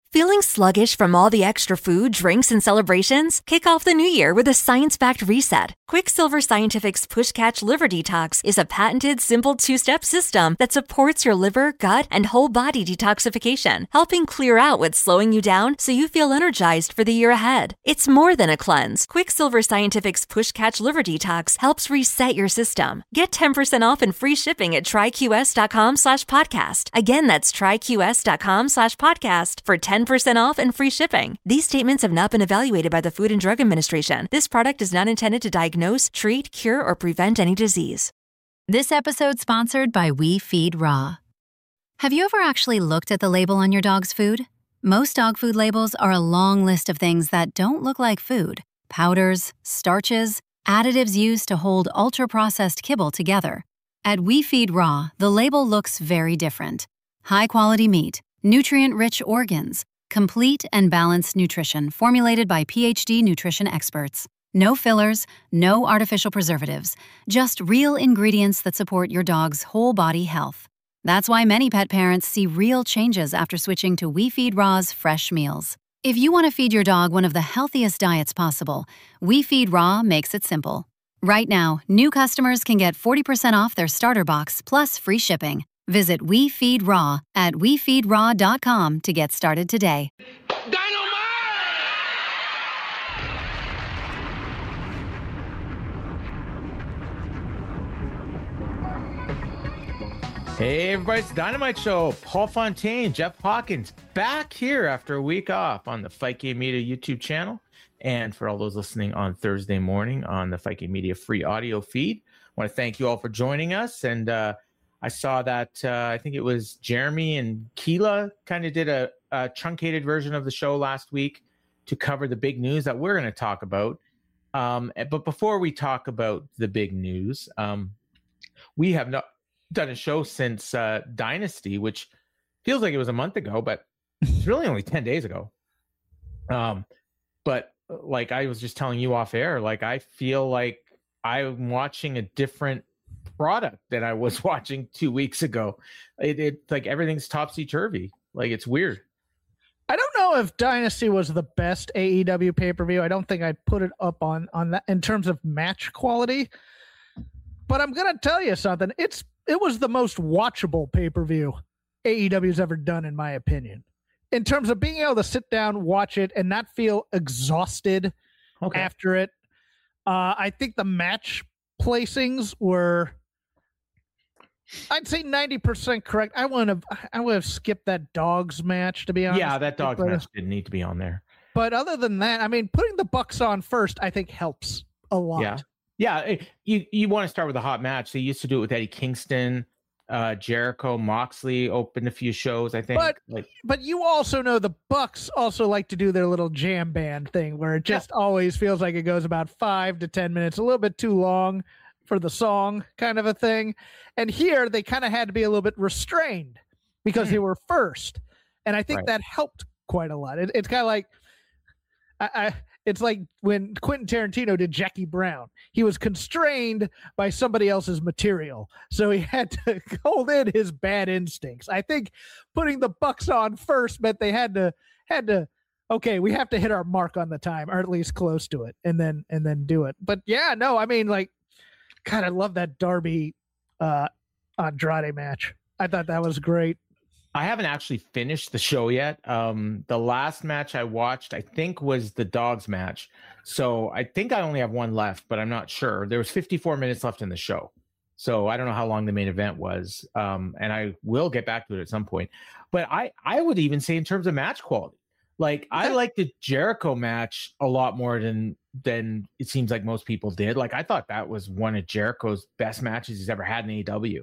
Feeling sluggish from all the extra food, drinks, and celebrations? Kick off the new year with a science-backed reset. Quicksilver Scientific's Push Catch Liver Detox is a patented, simple two-step system that supports your liver, gut, and whole body detoxification, helping clear out what's slowing you down so you feel energized for the year ahead. It's more than a cleanse. Quicksilver Scientific's Push Catch Liver Detox helps reset your system. Get 10% off and free shipping at tryqs.com/podcast. Again, that's tryqs.com/podcast for 10% off and free shipping. These statements have not been evaluated by the Food and Drug Administration. This product is not intended to diagnose, treat, cure, or prevent any disease. This episode sponsored by We Feed Raw. Have you ever actually looked at the label on your dog's food? Most dog food labels are a long list of things that don't look like food. Powders, starches, additives used to hold ultra-processed kibble together. At We Feed Raw, the label looks very different. High-quality meat, nutrient-rich organs, complete and balanced nutrition formulated by PhD nutrition experts. No fillers, no artificial preservatives, just real ingredients that support your dog's whole body health. That's why many pet parents see real changes after switching to We Feed Raw's fresh meals. If you want to feed your dog one of the healthiest diets possible, We Feed Raw makes it simple. Right now, new customers can get 40% off their starter box plus free shipping. Visit We Feed Raw at wefeedraw.com to get started today. Hey everybody, it's Dynamite Show. Paul Fontaine, Jeff Hawkins, back here after a week off on the Fight Game Media YouTube channel. And for all those listening on Thursday morning on the Fight Game Media free audio feed, I want to thank you all for joining us. And I saw that I think it was Jeremy and Keela kind of did a truncated version of the show last week to cover the big news that we're going to talk about. But before we talk about the big news, we have not done a show since Dynasty, which feels like it was a month ago, but it's really only 10 days ago. But like I was just telling you off air, like I feel like I'm watching a different product that I was watching 2 weeks ago. It like everything's topsy-turvy. Like it's weird. I don't know if Dynasty was the best AEW pay-per-view. I don't think I'd put it up on that in terms of match quality. But I'm gonna tell you something. It was the most watchable pay-per-view AEW's ever done, in my opinion. In terms of being able to sit down, watch it, and not feel exhausted after it. I think the match placings were, I'd say 90% correct. I would have skipped that dogs match, to be honest. Yeah, that dogs match didn't need to be on there. But other than that, I mean, putting the Bucks on first, I think helps a lot. Yeah. You want to start with a hot match. They used to do it with Eddie Kingston, Jericho, Moxley opened a few shows, I think. But you also know the Bucks also like to do their little jam band thing where it just always feels like it goes about 5 to 10 minutes, a little bit too long for the song kind of a thing. And here they kind of had to be a little bit restrained because they were first. And I think that helped quite a lot. It's kind of like, it's like when Quentin Tarantino did Jackie Brown. He was constrained by somebody else's material, so he had to hold in his bad instincts. I think putting the Bucks on first meant they had to. Okay, we have to hit our mark on the time, or at least close to it, and then do it. But yeah, no, I mean, like, God, I love that Darby Andrade match. I thought that was great. I haven't actually finished the show yet. The last match I watched, I think, was the dogs match. So I think I only have one left, but I'm not sure. There was 54 minutes left in the show. So I don't know how long the main event was. And I will get back to it at some point. But I would even say in terms of match quality, like I like the Jericho match a lot more than it seems like most people did. Like I thought that was one of Jericho's best matches he's ever had in AEW.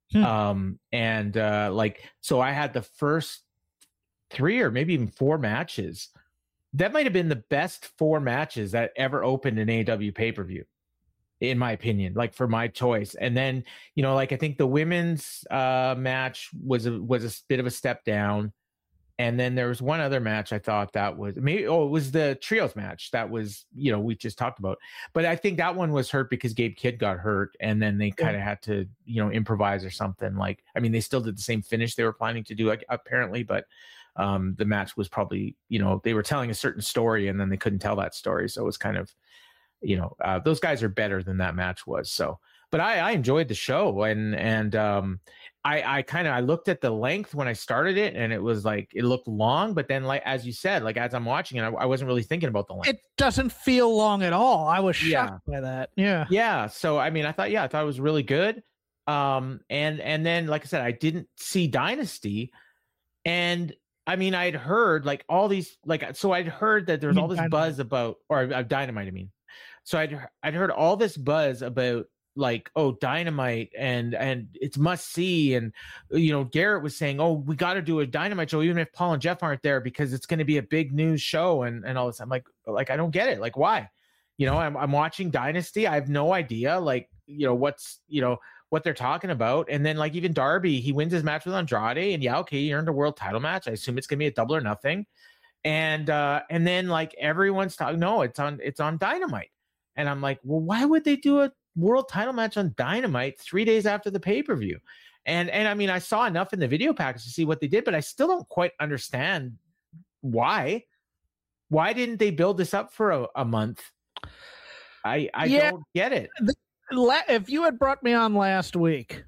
So I had the first 3 or maybe even 4 matches. That might have been the best 4 matches that ever opened an AEW pay-per-view, in my opinion, like for my choice. And then, like I think the women's match was a bit of a step down. And then there was one other match I thought that was it was the trios match that was, we just talked about. But I think that one was hurt because Gabe Kidd got hurt and then they kind of had to, improvise or something. Like, I mean, they still did the same finish they were planning to do, like, apparently, but the match was probably, they were telling a certain story and then they couldn't tell that story. So it was kind of, those guys are better than that match was. So, but I enjoyed the show, and I looked at the length when I started it, and it was like, it looked long, but then, like, as you said, like, as I'm watching it, I wasn't really thinking about the length. It doesn't feel long at all. I was shocked by that. Yeah. Yeah. So, I mean, I thought it was really good. And then, like I said, I didn't see Dynasty, and I mean, I'd heard like all these, like, so I'd heard that there's all this buzz about, or Dynamite, I mean. So I'd heard all this buzz about, like, oh, Dynamite and it's must see, and Garrett was saying, oh, we got to do a Dynamite show even if Paul and Jeff aren't there because it's going to be a big news show and all this. I'm like I don't get it. Like, why? I'm watching Dynasty. I have no idea, like, what's what they're talking about. And then, like, even Darby, he wins his match with Andrade, and he earned a world title match. I assume it's gonna be a double or nothing. And then, like, everyone's talking, no, it's on Dynamite. And I'm like, well, why would they do a world title match on Dynamite 3 days after the pay-per-view? And I mean, I saw enough in the video package to see what they did, but I still don't quite understand why didn't they build this up for a month? I don't get it. If you had brought me on last week,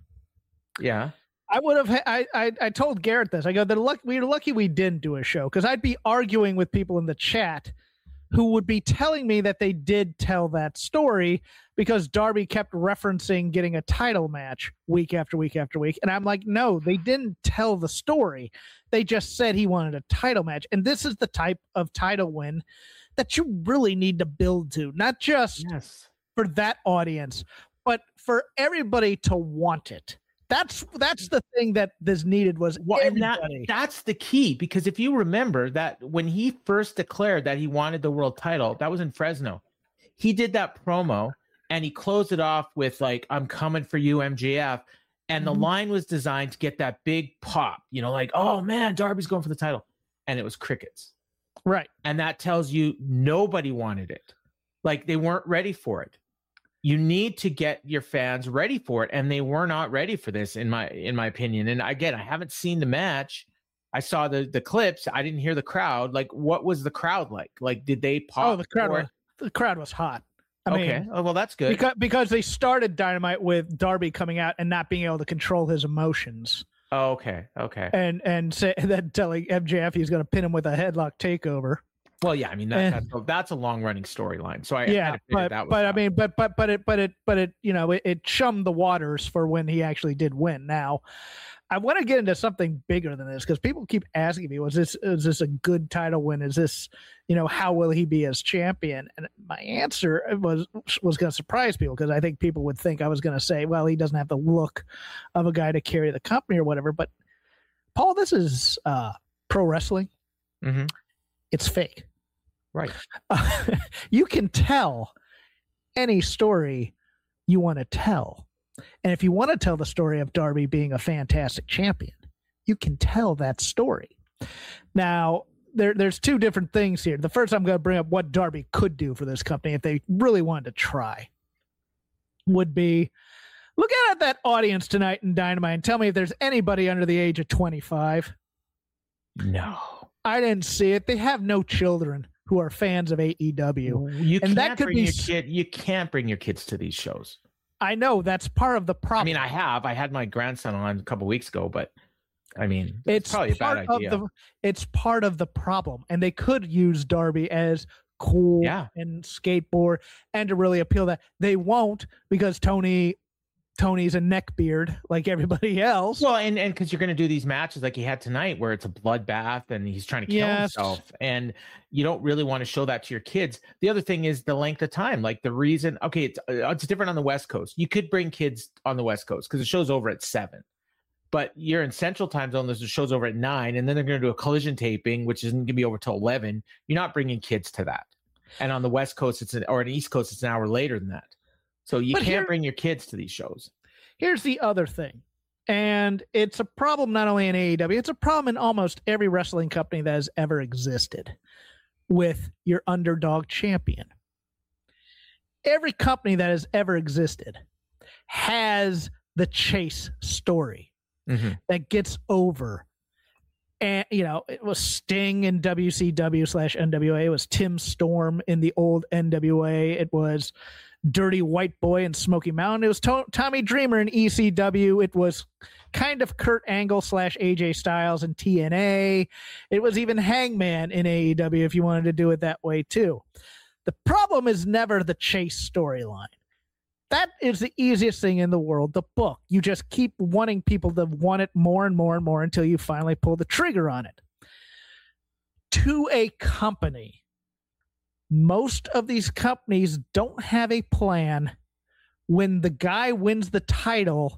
I would have. I told Garrett this. I go, we're lucky we didn't do a show, because I'd be arguing with people in the chat who would be telling me that they did tell that story because Darby kept referencing getting a title match week after week after week. And I'm like, no, they didn't tell the story. They just said he wanted a title match. And this is the type of title win that you really need to build to, not just for that audience, but for everybody to want it. That's the thing that this needed was everybody. And that's the key, because if you remember that when he first declared that he wanted the world title, that was in Fresno. He did that promo and he closed it off with, like, I'm coming for you, MJF. And the line was designed to get that big pop, like, oh man, Darby's going for the title. And it was crickets. Right. And that tells you nobody wanted it. Like, they weren't ready for it. You need to get your fans ready for it, and they were not ready for this, in my opinion. And again, I haven't seen the match. I saw the clips. I didn't hear the crowd. Like, what was the crowd like? Like, did they pop? Oh, the crowd was hot. I mean, oh, well, that's good. Because they started Dynamite with Darby coming out and not being able to control his emotions. Oh, okay. And then telling MJF he's going to pin him with a headlock takeover. Well, yeah, I mean that's a long running storyline. So it chummed the waters for when he actually did win. Now, I want to get into something bigger than this, because people keep asking me, is this a good title win? Is this, how will he be as champion? And my answer was going to surprise people, because I think people would think I was going to say, well, he doesn't have the look of a guy to carry the company or whatever. But Paul, this is pro wrestling. Mm-hmm. It's fake. Right. You can tell any story you want to tell. And if you want to tell the story of Darby being a fantastic champion, you can tell that story. Now, there's two different things here. The first, I'm going to bring up what Darby could do for this company if they really wanted to try, would be, look at that audience tonight in Dynamite and tell me if there's anybody under the age of 25. No. I didn't see it. They have no children who are fans of AEW. You can't bring your kids to these shows. I know that's part of the problem. I mean, I had my grandson on a couple weeks ago, but I mean, it's probably a bad idea. It's part of the problem, and they could use Darby as cool and skateboard and to really appeal that. They won't, because Tony's a neckbeard like everybody else. Well, and because you're going to do these matches like he had tonight, where it's a bloodbath and he's trying to kill himself, and you don't really want to show that to your kids. The other thing is the length of time. Like, the reason, it's different on the West Coast. You could bring kids on the West Coast because the show's over at 7, but you're in Central Time Zone. The show's over at 9, and then they're going to do a collision taping, which isn't going to be over till 11. You're not bringing kids to that. And on the West Coast, or on the East Coast, it's an hour later than that. So you can't bring your kids to these shows. Here's the other thing, and it's a problem not only in AEW, it's a problem in almost every wrestling company that has ever existed with your underdog champion. Every company that has ever existed has the chase story that gets over And, it was Sting in WCW/NWA. It was Tim Storm in the old NWA. It was Dirty White Boy in Smoky Mountain. It was Tommy Dreamer in ECW. It was kind of Kurt Angle /AJ Styles in TNA. It was even Hangman in AEW if you wanted to do it that way too. The problem is never the chase storyline. That is the easiest thing in the world, the book. You just keep wanting people to want it more and more and more until you finally pull the trigger on it. To a company, most of these companies don't have a plan when the guy wins the title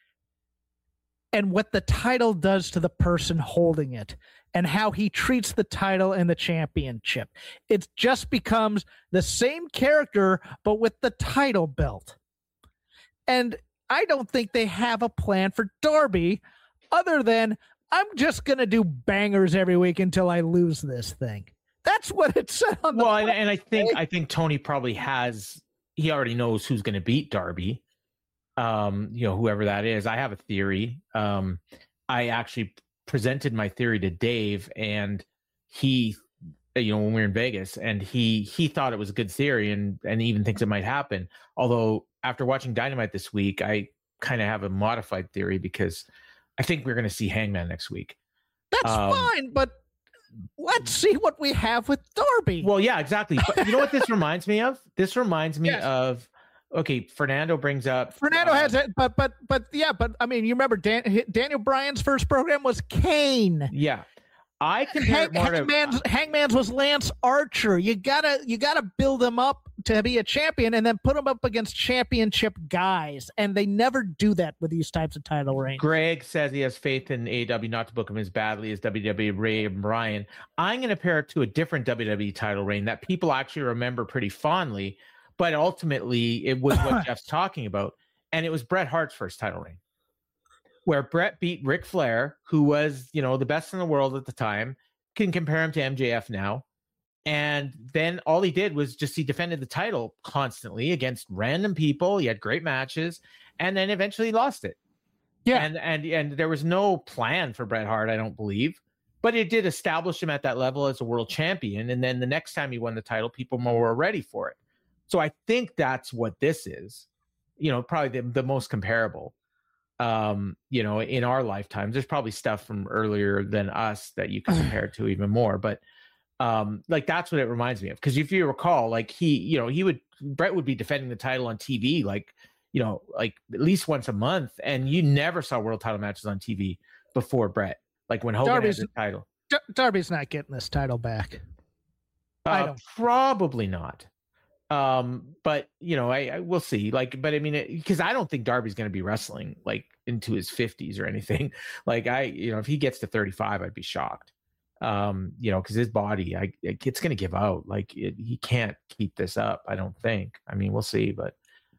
and what the title does to the person holding it and how he treats the title and the championship. It just becomes the same character, but with the title belt. And I don't think they have a plan for Darby other than I'm just going to do bangers every week until I lose this thing. That's what it said on the and I think Tony probably he already knows who's going to beat Darby. Whoever that is. I have a theory. I actually presented my theory to Dave, and he, when we were in Vegas, and he thought it was a good theory and even thinks it might happen. Although after watching Dynamite this week, I kind of have a modified theory because I think we're going to see Hangman next week. That's fine, but let's see what we have with Darby. Well, yeah, exactly. But you know what this reminds me of? This reminds me of. Okay, Fernando brings up. Fernando has it, but I mean, you remember Daniel Bryan's first program was Kane. Yeah, I compare Hangman's was Lance Archer. You gotta build him up to be a champion, and then put him up against championship guys, and they never do that with these types of title reigns. Greg says he has faith in AEW not to book him as badly as WWE Ray and Bryan. I'm going to pair it to a different WWE title reign that people actually remember pretty fondly. But ultimately, it was what Jeff's talking about. And it was Bret Hart's first title reign, where Bret beat Ric Flair, who was, the best in the world at the time. Can compare him to MJF now. And then all he did was he defended the title constantly against random people. He had great matches. And then eventually lost it. Yeah. And there was no plan for Bret Hart, I don't believe. But it did establish him at that level as a world champion. And then the next time he won the title, people were ready for it. So I think that's what this is, probably the most comparable, in our lifetimes. There's probably stuff from earlier than us that you can compare to even more. But that's what it reminds me of. Because if you recall, Bret would be defending the title on TV, at least once a month. And you never saw world title matches on TV before Bret, like when Hogan had the title. Darby's not getting this title back. Probably not. But I will see. But I mean, because I don't think Darby's going to be wrestling into his 50s or anything. If he gets to 35, I'd be shocked. Because his body, it's going to give out. He can't keep this up. I don't think. I mean, we'll see. But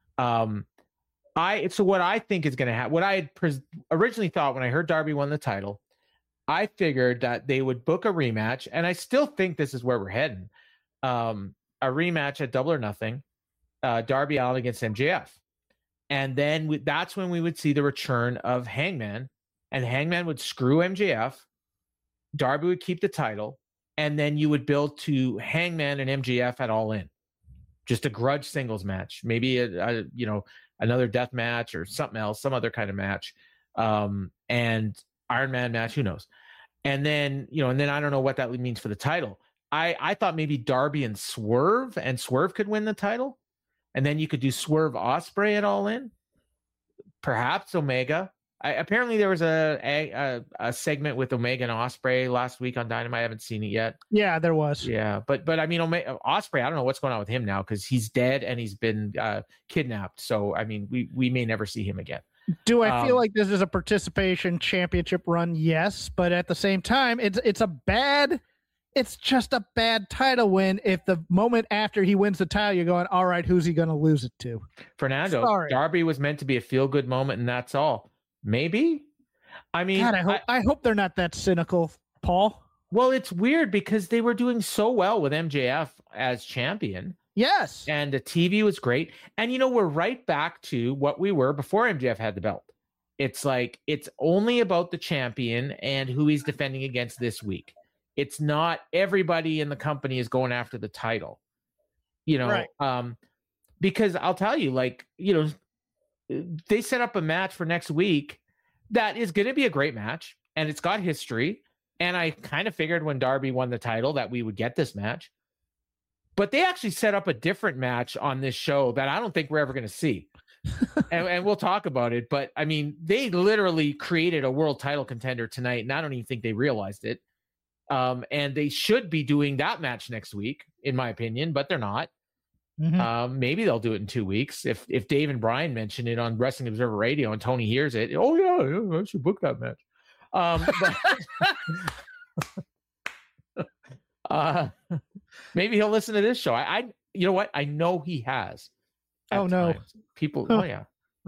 so what I think is going to happen. What I had originally thought when I heard Darby won the title, I figured that they would book a rematch, and I still think this is where we're heading. A rematch at Double or Nothing, Darby Allin against MJF. And then that's when we would see the return of Hangman, and Hangman would screw MJF. Darby would keep the title, and then you would build to Hangman and MJF at All In. Just a grudge singles match, maybe another death match or something else, some other kind of match, and Iron Man match, who knows? And then, and then I don't know what that means for the title. I thought maybe Darby and Swerve could win the title. And then you could do Swerve Ospreay at All In. Perhaps Omega. Apparently there was a segment with Omega and Ospreay last week on Dynamite. I haven't seen it yet. Yeah, there was. Yeah, but I mean, Ospreay, I don't know what's going on with him now because he's dead and he's been kidnapped. So, I mean, we may never see him again. Do I feel like this is a participation championship run? Yes, but at the same time, it's just a bad title win. If the moment after he wins the title, you're going, all right, who's he going to lose it to? Fernando, sorry. Darby was meant to be a feel-good moment, and that's all. Maybe. I mean, God, I hope they're not that cynical, Paul. Well, it's weird because they were doing so well with MJF as champion. Yes. And the TV was great. And, we're right back to what we were before MJF had the belt. It's like it's only about the champion and who he's defending against this week. It's not everybody in the company is going after the title, right. Because I'll tell you, like, they set up a match for next week that is going to be a great match, and it's got history. And I kind of figured when Darby won the title that we would get this match. But they actually set up a different match on this show that I don't think we're ever going to see. and we'll talk about it. But, I mean, they literally created a world title contender tonight, and I don't even think they realized it. And they should be doing that match next week, in my opinion, but they're not. Mm-hmm. Maybe they'll do it in 2 weeks. If Dave and Brian mention it on Wrestling Observer Radio and Tony hears it, oh, yeah, I should book that match. But maybe he'll listen to this show. You know what? I know he has. Oh no, people. Oh yeah.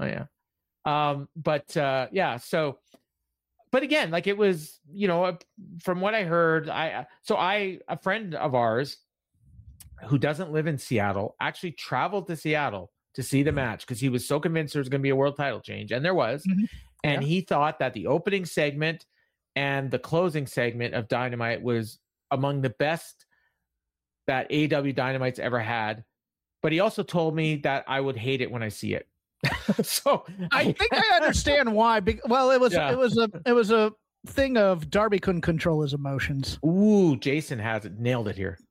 But yeah. So, but again, like it was, from what I heard, a friend of ours who doesn't live in Seattle actually traveled to Seattle to see the match because he was so convinced there was going to be a world title change, and there was. Mm-hmm. And he thought that the opening segment and the closing segment of Dynamite was among the best that AEW Dynamite's ever had. But he also told me that I would hate it when I see it. So I think I understand why. Well, it was a thing of Darby couldn't control his emotions. Ooh, Jason has it, nailed it here.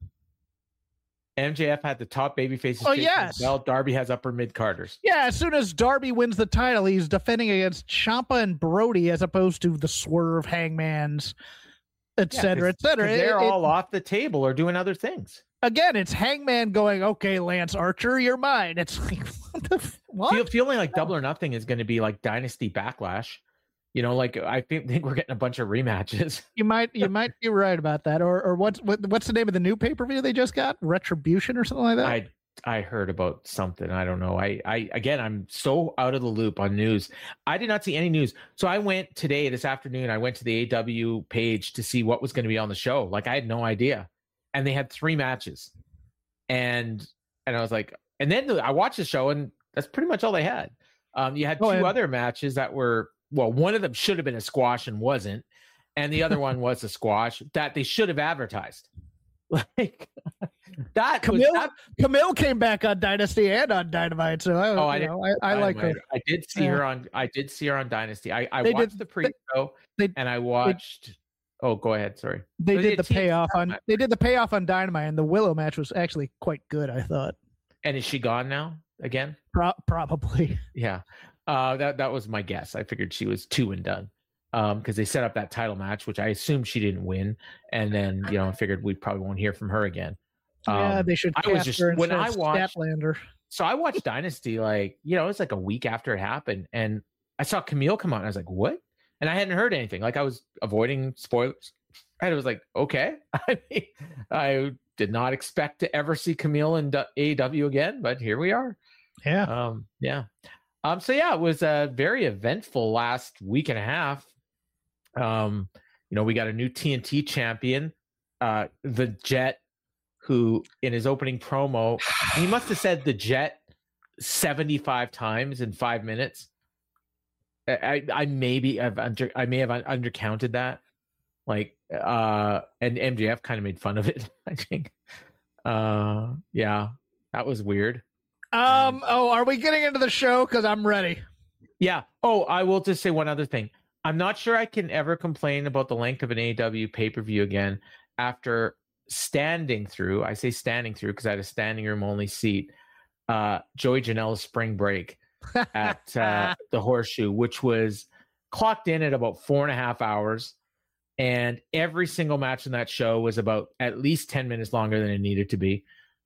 MJF had the top baby faces. Oh, yes. Well, Darby has upper mid carders. Yeah, as soon as Darby wins the title, he's defending against Ciampa and Brody as opposed to the Swerve, Hangmans, et cetera, et cetera. They're all off the table or doing other things. Again, it's Hangman going, okay, Lance Archer, you're mine. It's like, what? Feeling like Double or Nothing is going to be like Dynasty Backlash. Like I think we're getting a bunch of rematches. You might be right about that. Or what's the name of the new pay-per-view they just got? Retribution or something like that? I heard about something. I don't know. I'm so out of the loop on news. I did not see any news. So I went this afternoon, I went to the AEW page to see what was going to be on the show. Like I had no idea. And they had 3 matches. And I was like, and then I watched the show and that's pretty much all they had. You had 2 other matches that were, well, one of them should have been a squash and wasn't. And the other one was a squash that they should have advertised. Like that. Camille came back on Dynasty and on Dynamite. So I like her. I did see her on Dynasty. I watched the pre-show and I watched. Oh, go ahead. Sorry. They did the payoff on Dynamite, and the Willow match was actually quite good, I thought. And is she gone now again? Probably. Yeah. That was my guess. I figured she was 2 and done. Because they set up that title match, which I assumed she didn't win, and then I figured we probably won't hear from her again. Yeah, they should. I watched Statlander. So I watched Dynasty, like it was like a week after it happened, and I saw Camille come on. And I was like, "What?" And I hadn't heard anything. Like I was avoiding spoilers, and it was like, "Okay." I did not expect to ever see Camille in AEW again, but here we are. Yeah. Yeah. So yeah, it was a very eventful last week and a half. We got a new TNT champion, the Jet, who in his opening promo, he must have said the Jet 75 times in 5 minutes. I may have undercounted that. Like, and MJF kind of made fun of it, I think. Yeah, that was weird. Are we getting into the show? Because I'm ready. Yeah. Oh, I will just say one other thing. I'm not sure I can ever complain about the length of an AEW pay-per-view again after standing through. I say standing through because I had a standing room only seat. Joey Janela's Spring Break at the Horseshoe, which was clocked in at about 4.5 hours. And every single match in that show was about at least 10 minutes longer than it needed to be.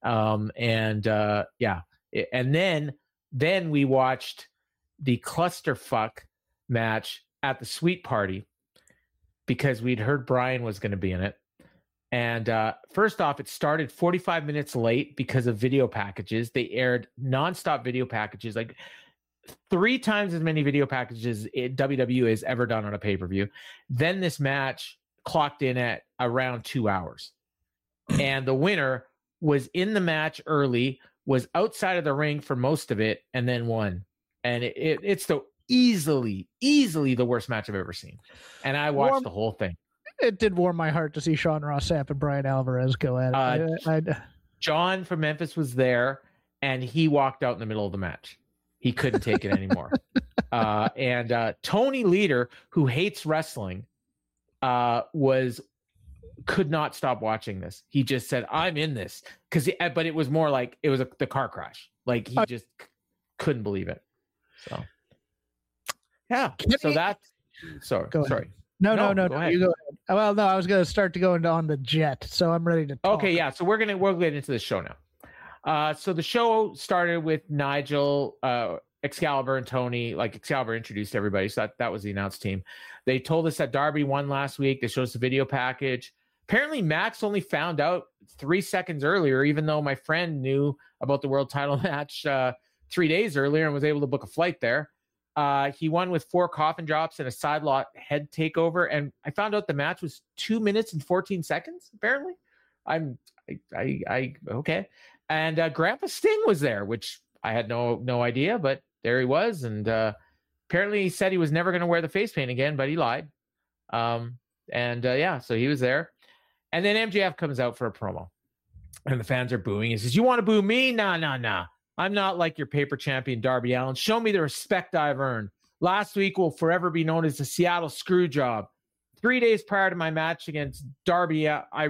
Yeah. And then we watched the clusterfuck match at the Sweet Party because we'd heard Brian was going to be in it. And first off, it started 45 minutes late because of video packages. They aired nonstop video packages, like 3 times as many video packages WWE has ever done on a pay-per-view. Then this match clocked in at around 2 hours. And the winner was in the match early, was outside of the ring for most of it, and then won. And it's the easily the worst match I've ever seen. And I watched the whole thing. It did warm my heart to see Sean Ross Sapp and Brian Alvarez go at it. John from Memphis was there, and he walked out in the middle of the match. He couldn't take it anymore. And Tony Leader, who hates wrestling, could not stop watching this. He just said, "I'm in this," but it was more like it was the car crash. Like he just couldn't believe it. So yeah. Sorry. No. Go You ahead. go ahead. Well, no, I was going to start to go on the jet, so I'm ready to talk. Okay, yeah. So we'll get into the show now. So the show started with Nigel, Excalibur, and Tony. Like Excalibur introduced everybody, so that was the announced team. They told us that Darby won last week. They showed us the video package. Apparently, Max only found out 3 seconds earlier, even though my friend knew about the world title match 3 days earlier and was able to book a flight there. He won with 4 coffin drops and a side lot head takeover. And I found out the match was 2 minutes and 14 seconds, apparently. Okay. And Grandpa Sting was there, which I had no idea, but there he was. And apparently he said he was never going to wear the face paint again, but he lied. So he was there. And then MJF comes out for a promo. And the fans are booing. He says, "You want to boo me? Nah. I'm not like your paper champion, Darby Allin. Show me the respect I've earned. Last week will forever be known as the Seattle screw job. 3 days prior to my match against Darby,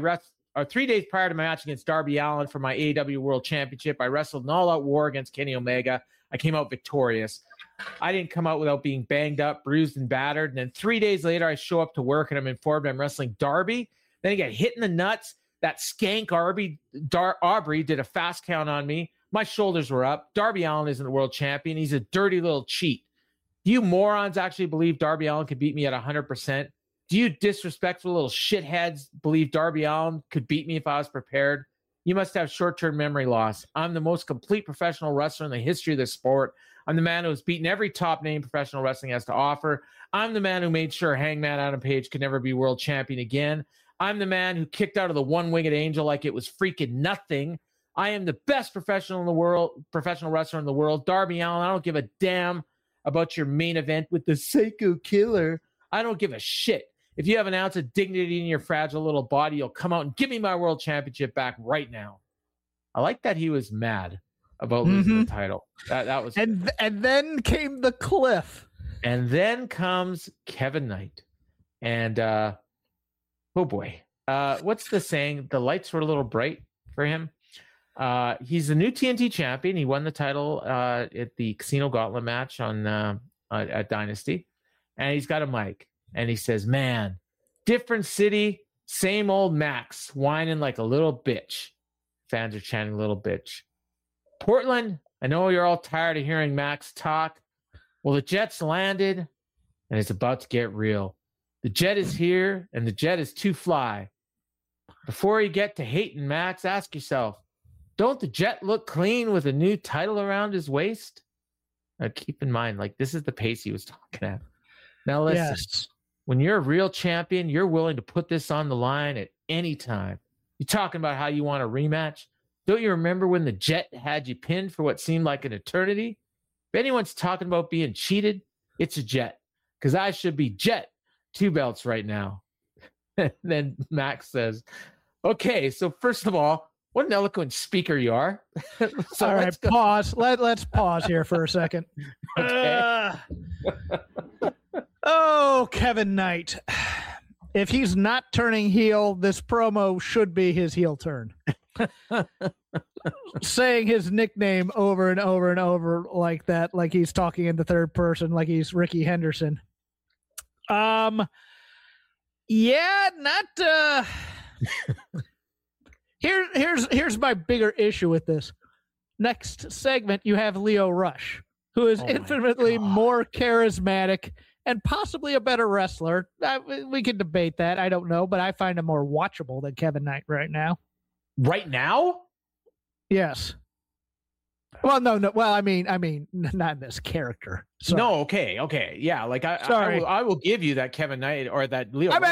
3 days prior to my match against Darby Allin for my AEW World Championship, I wrestled an all-out war against Kenny Omega. I came out victorious. I didn't come out without being banged up, bruised, and battered. And then 3 days later, I show up to work and I'm informed I'm wrestling Darby. Then I get hit in the nuts. That skank Aubrey did a fast count on me. My shoulders were up. Darby Allin isn't the world champion. He's a dirty little cheat. Do you morons actually believe Darby Allin could beat me at 100%? Do you disrespectful little shitheads believe Darby Allin could beat me if I was prepared? You must have short-term memory loss. I'm the most complete professional wrestler in the history of the sport. I'm the man who has beaten every top name professional wrestling has to offer. I'm the man who made sure Hangman Adam Page could never be world champion again. I'm the man who kicked out of the one-winged angel like it was freaking nothing. I am the best professional wrestler in the world. Darby Allin, I don't give a damn about your main event with the Psycho Killer. I don't give a shit. If you have an ounce of dignity in your fragile little body, you'll come out and give me my world championship back right now. I like that he was mad about losing the title. That was and then came the cliff. And then comes Kevin Knight. And oh boy. What's the saying? The lights were a little bright for him. He's the new TNT champion. He won the title at the Casino Gauntlet match at Dynasty. And he's got a mic. And he says, "Man, different city, same old Max, whining like a little bitch." Fans are chanting "little bitch." Portland, I know you're all tired of hearing Max talk. Well, the jet's landed, and it's about to get real. The jet is here, and the jet is to fly. Before you get to hating Max, ask yourself, don't the jet look clean with a new title around his waist? Now, keep in mind, like, this is the pace he was talking at. Now, listen. Yes. When you're a real champion, you're willing to put this on the line at any time. You're talking about how you want a rematch. Don't you remember when the Jet had you pinned for what seemed like an eternity? If anyone's talking about being cheated, it's a Jet. Because I should be Jet 2 belts right now. And then Max says, "Okay, so first of all, what an eloquent speaker you are." So all right, pause. Let's pause here for a second. Okay. Oh, Kevin Knight. If he's not turning heel, this promo should be his heel turn. Saying his nickname over and over and over like that, like he's talking in the third person, like he's Ricky Henderson. Yeah, not here's my bigger issue with this. Next segment, you have Lio Rush, who is infinitely more charismatic and possibly a better wrestler. We can debate that. I don't know, but I find him more watchable than Kevin Knight right now. Right now? Yes. Well, no. Well, I mean, not in this character. Sorry. No. Okay. Yeah. Like I will give you that Kevin Knight or that Lio. I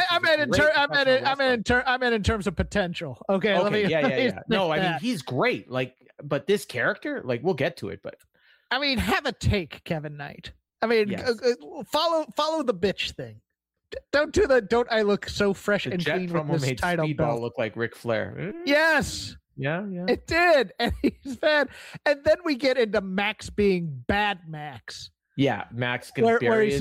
meant in terms of potential. Okay. Yeah. No, I mean, he's great. Like, but this character, like, we'll get to it, but I mean, have a take, Kevin Knight. I mean, Yes. follow the bitch thing. Don't I look so fresh The and Jet clean with promo this made title Speedball belt? look like Ric Flair. Yes, Yeah, yeah. it did, and he's bad. And then we get into Max being bad Max. Yeah, Max can Where he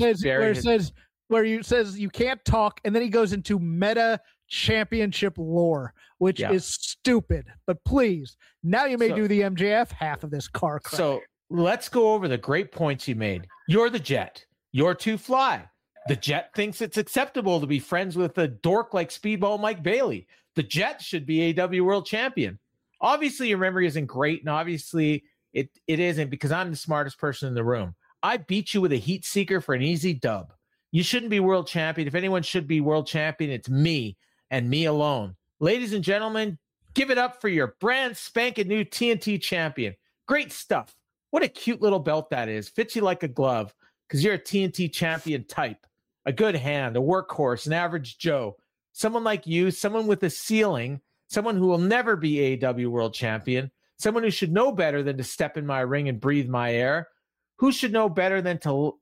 says you can't talk, and then he goes into meta championship lore, which is stupid. But please, now you may do the MJF half of this car crash. So let's go over the great points you made. You're the Jet. You're too fly. The Jet thinks it's acceptable to be friends with a dork like Speedball Mike Bailey. The Jet should be AW World Champion. Obviously, your memory isn't great, and obviously it isn't because I'm the smartest person in the room. I beat you with a heat seeker for an easy dub. You shouldn't be world champion. If anyone should be world champion, it's me and me alone. Ladies and gentlemen, give it up for your brand spanking new TNT champion. Great stuff. What a cute little belt that is. Fits you like a glove because you're a TNT champion type. A good hand, a workhorse, an average Joe. Someone like you, someone with a ceiling, someone who will never be AW world champion, someone who should know better than to step in my ring and breathe my air. You should know better than to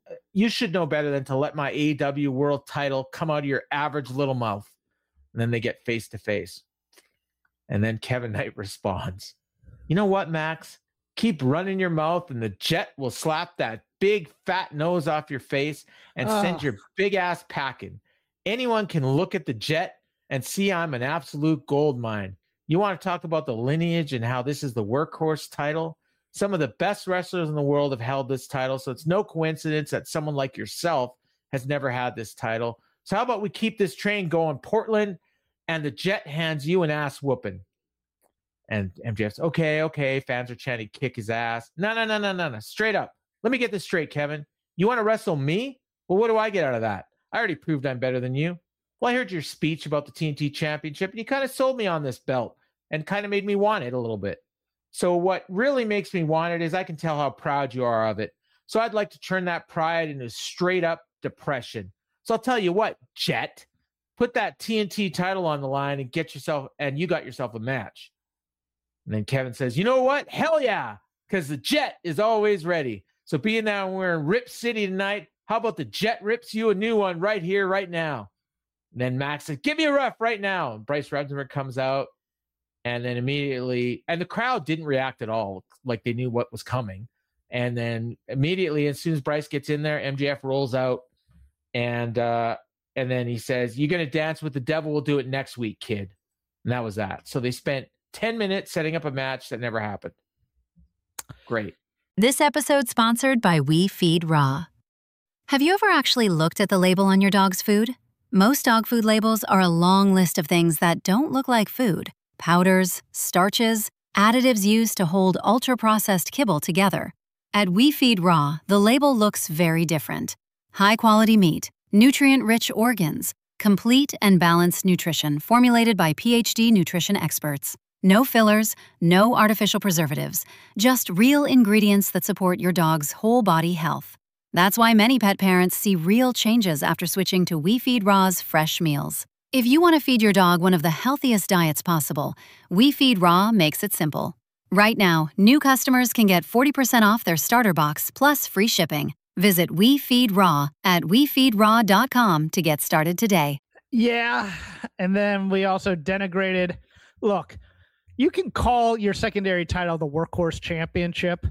let my AEW world title come out of your average little mouth. And then they get face to face. And then Kevin Knight responds, you know what, Max? Keep running your mouth and the Jet will slap that big fat nose off your face and send your big ass packing. Anyone can look at the Jet and see I'm an absolute gold mine. You want to talk about the lineage and how this is the workhorse title? Some of the best wrestlers in the world have held this title, so it's no coincidence that someone like yourself has never had this title. So how about we keep this train going, Portland, and the Jet hands you an ass whooping. And MJF's, okay, fans are chanting, kick his ass. No, straight up. Let me get this straight, Kevin. You want to wrestle me? Well, what do I get out of that? I already proved I'm better than you. Well, I heard your speech about the TNT Championship, and you kind of sold me on this belt and kind of made me want it a little bit. So what really makes me want it is I can tell how proud you are of it. So I'd like to turn that pride into straight up depression. So I'll tell you what, Jet, put that TNT title on the line and you got yourself a match. And then Kevin says, you know what? Hell yeah, because the Jet is always ready. So being that we're in Rip City tonight, how about the Jet rips you a new one right here, right now? And then Max says, give me a ref right now. And Bryce Remsburg comes out. And then immediately, and the crowd didn't react at all, like they knew what was coming. And then immediately, as soon as Bryce gets in there, MJF rolls out, and then he says, "You're gonna dance with the devil. We'll do it next week, kid." And that was that. So they spent 10 minutes setting up a match that never happened. Great. This episode sponsored by We Feed Raw. Have you ever actually looked at the label on your dog's food? Most dog food labels are a long list of things that don't look like food. Powders, starches, additives used to hold ultra-processed kibble together. At We Feed Raw, the label looks very different. High-quality meat, nutrient-rich organs, complete and balanced nutrition formulated by PhD nutrition experts. No fillers, no artificial preservatives, just real ingredients that support your dog's whole body health. That's why many pet parents see real changes after switching to We Feed Raw's fresh meals. If you want to feed your dog one of the healthiest diets possible, We Feed Raw makes it simple. Right now, new customers can get 40% off their starter box plus free shipping. Visit We Feed Raw at WeFeedRaw.com to get started today. Yeah, and then we also denigrated. Look, you can call your secondary title the Workhorse Championship,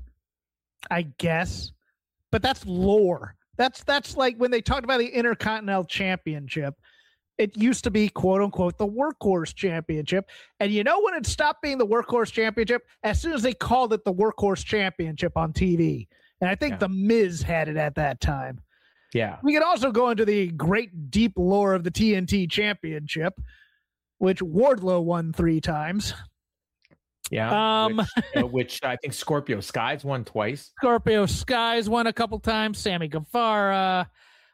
I guess, but that's lore. That's like when they talked about the Intercontinental Championship. It used to be, quote unquote, the Workhorse Championship. And you know when it stopped being the Workhorse Championship? As soon as they called it the Workhorse Championship on TV. And I think The Miz had it at that time. Yeah. We could also go into the great deep lore of the TNT Championship, which Wardlow won 3 times. Yeah. Which I think Scorpio Skies won twice. Scorpio Skies won a couple times. Sammy Guevara.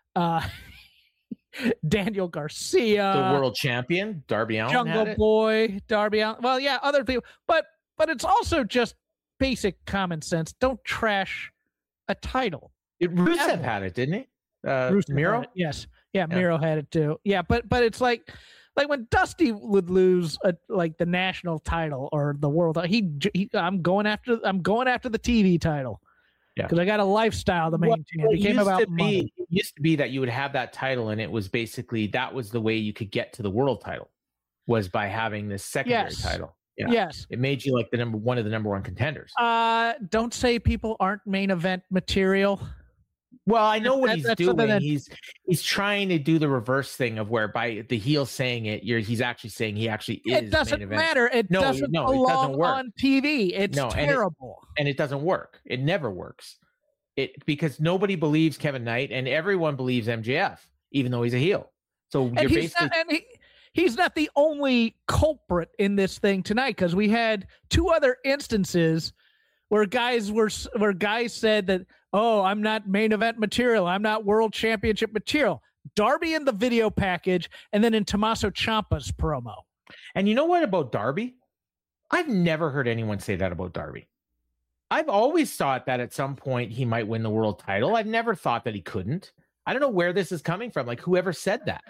Daniel Garcia, the world champion, Darby Allin, Jungle Boy, Darby Allin. Well, yeah, other people, but it's also just basic common sense. Don't trash a title. Rusev had it, didn't he? Miro, yes, yeah, Miro had it too. Yeah, but it's like when Dusty would lose like the national title or the world, I'm going after the TV title. because I got a lifestyle to maintain. It became about money. It used to be that you would have that title, and it was basically that was the way you could get to the world title, was by having this secondary title. Yeah. Yes, it made you like one of the number one contenders. Don't say people aren't main event material. Well, I know what he's doing. He's trying to do the reverse thing of where by the heel saying it, he's actually saying he actually is. It doesn't matter. It doesn't belong on TV. It's terrible, and it doesn't work. It never works. Because nobody believes Kevin Knight, and everyone believes MJF, even though he's a heel. So you're basically. He's not the only culprit in this thing tonight, because we had two other instances where guys said that, oh, I'm not main event material, I'm not world championship material. Darby in the video package, and then in Tommaso Ciampa's promo. And you know what about Darby? I've never heard anyone say that about Darby. I've always thought that at some point he might win the world title. I've never thought that he couldn't. I don't know where this is coming from. Like, whoever said that?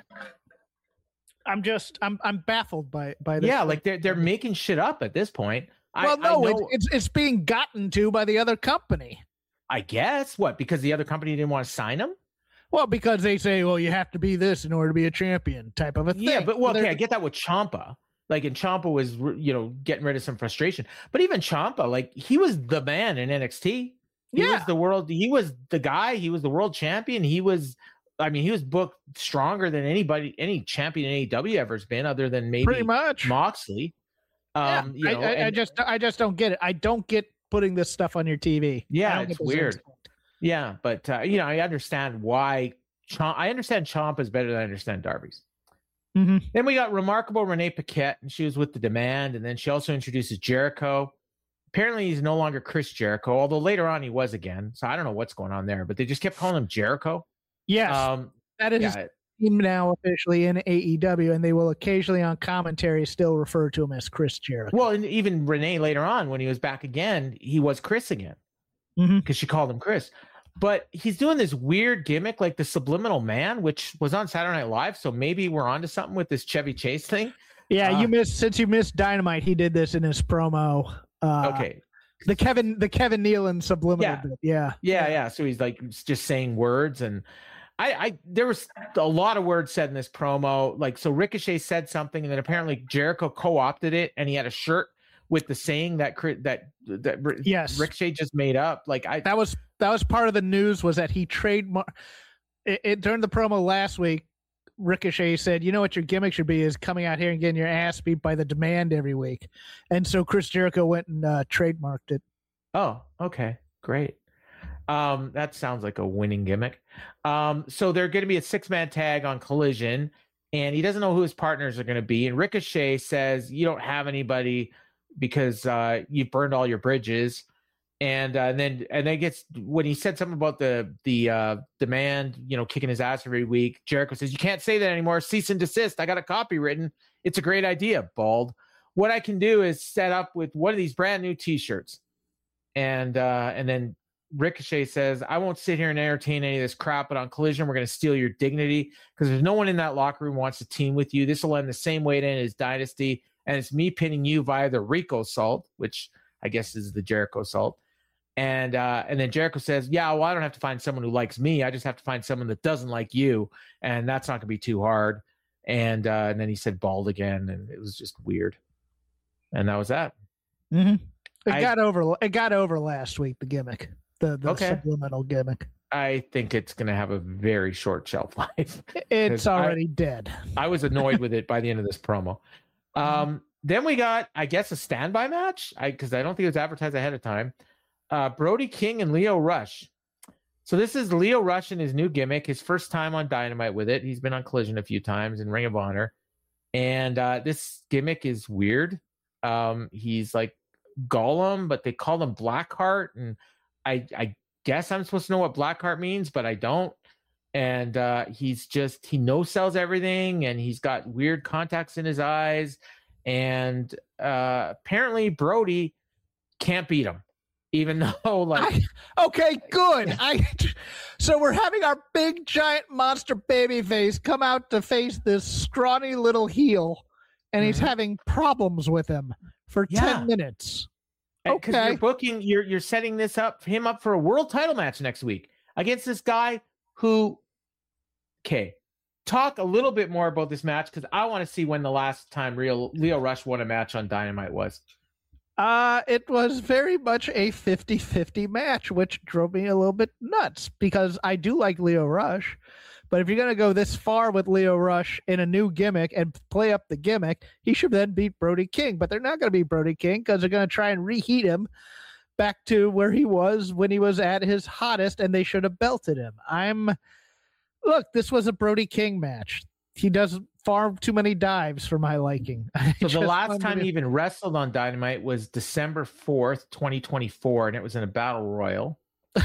I'm baffled by this. Yeah, like they're making shit up at this point. Well, it's being gotten to by the other company. I guess. What? Because the other company didn't want to sign him? Well, because they say, well, you have to be this in order to be a champion, type of a thing. Yeah, but okay, I get that with Ciampa. Like, and Ciampa was, getting rid of some frustration. But even Ciampa, like, he was the man in NXT. He was the guy. He was the world champion. He was booked stronger than any champion in AEW ever's been, other than maybe pretty much Moxley. I just don't get it. I don't get putting this stuff on your TV. Yeah, it's weird. Yeah, but I understand why. I understand Ciampa's better than I understand Darby's. Mm-hmm. Then we got remarkable Renee Paquette, and she was with the Demand, and then she also introduces Jericho. Apparently, he's no longer Chris Jericho, although later on he was again. So I don't know what's going on there, but they just kept calling him Jericho. Yes, that is his team now officially in AEW, and they will occasionally on commentary still refer to him as Chris Jericho. Well, and even Renee later on, when he was back again, he was Chris again because she called him Chris. But he's doing this weird gimmick like the Subliminal Man, which was on Saturday Night Live, so maybe we're onto something with this Chevy Chase thing. Yeah, since you missed Dynamite, he did this in his promo. Okay. The Kevin Nealon Subliminal bit. Yeah. So he's like just saying words, and there was a lot of words said in this promo. Like, so Ricochet said something, and then apparently Jericho co-opted it, and he had a shirt with the saying that Ricochet just made up. Like, that was part of the news, was that he trademarked it during the promo last week. Ricochet said, you know what your gimmick should be is coming out here and getting your ass beat by the Demand every week. And so Chris Jericho went and trademarked it. Oh, okay. Great. That sounds like a winning gimmick. So they're going to be a 6-man tag on Collision, and he doesn't know who his partners are going to be. And Ricochet says, you don't have anybody because you've burned all your bridges. And then gets, when he said something about the Demand, kicking his ass every week, Jericho says, you can't say that anymore. Cease and desist. I got a copy written. It's a great idea, Bald. What I can do is set up with one of these brand new T-shirts. And then Ricochet says, I won't sit here and entertain any of this crap, but on Collision, we're going to steal your dignity because there's no one in that locker room who wants to team with you. This will end the same way it ended as Dynasty. And it's me pinning you via the Rico Salt, which I guess is the Jericho Salt. And then Jericho says, yeah, well, I don't have to find someone who likes me. I just have to find someone that doesn't like you. And that's not going to be too hard. And then he said Bald again. And it was just weird. And that was that. Mm-hmm. It got over last week, the gimmick, the subliminal gimmick. I think it's going to have a very short shelf life. It's already dead. I was annoyed with it by the end of this promo. Then we got, I guess, a standby match, because I don't think it was advertised ahead of time. Brody King and Lio Rush. So this is Lio Rush and his new gimmick, his first time on Dynamite with it. He's been on Collision a few times in Ring of Honor. And this gimmick is weird. He's like Gollum, but they call him Blackheart. And I guess I'm supposed to know what Blackheart means, but I don't. And he no-sells everything, and he's got weird contacts in his eyes. And apparently Brody can't beat him. Even though, okay, good. So we're having our big, giant monster baby face come out to face this scrawny little heel, and he's having problems with him for 10 minutes. Because you're booking, you're setting him up for a world title match next week against this guy who. Okay, talk a little bit more about this match because I want to see when the last time Lio Rush won a match on Dynamite was. It was very much a 50-50 match, which drove me a little bit nuts because I do like Lio Rush. But if you're going to go this far with Lio Rush in a new gimmick and play up the gimmick, he should then beat Brody King. But they're not going to beat Brody King because they're going to try and reheat him back to where he was when he was at his hottest, and they should have belted him. Look, this was a Brody King match. He does far too many dives for my liking. So the last time he even wrestled on Dynamite was December 4th, 2024, and it was in a battle royal.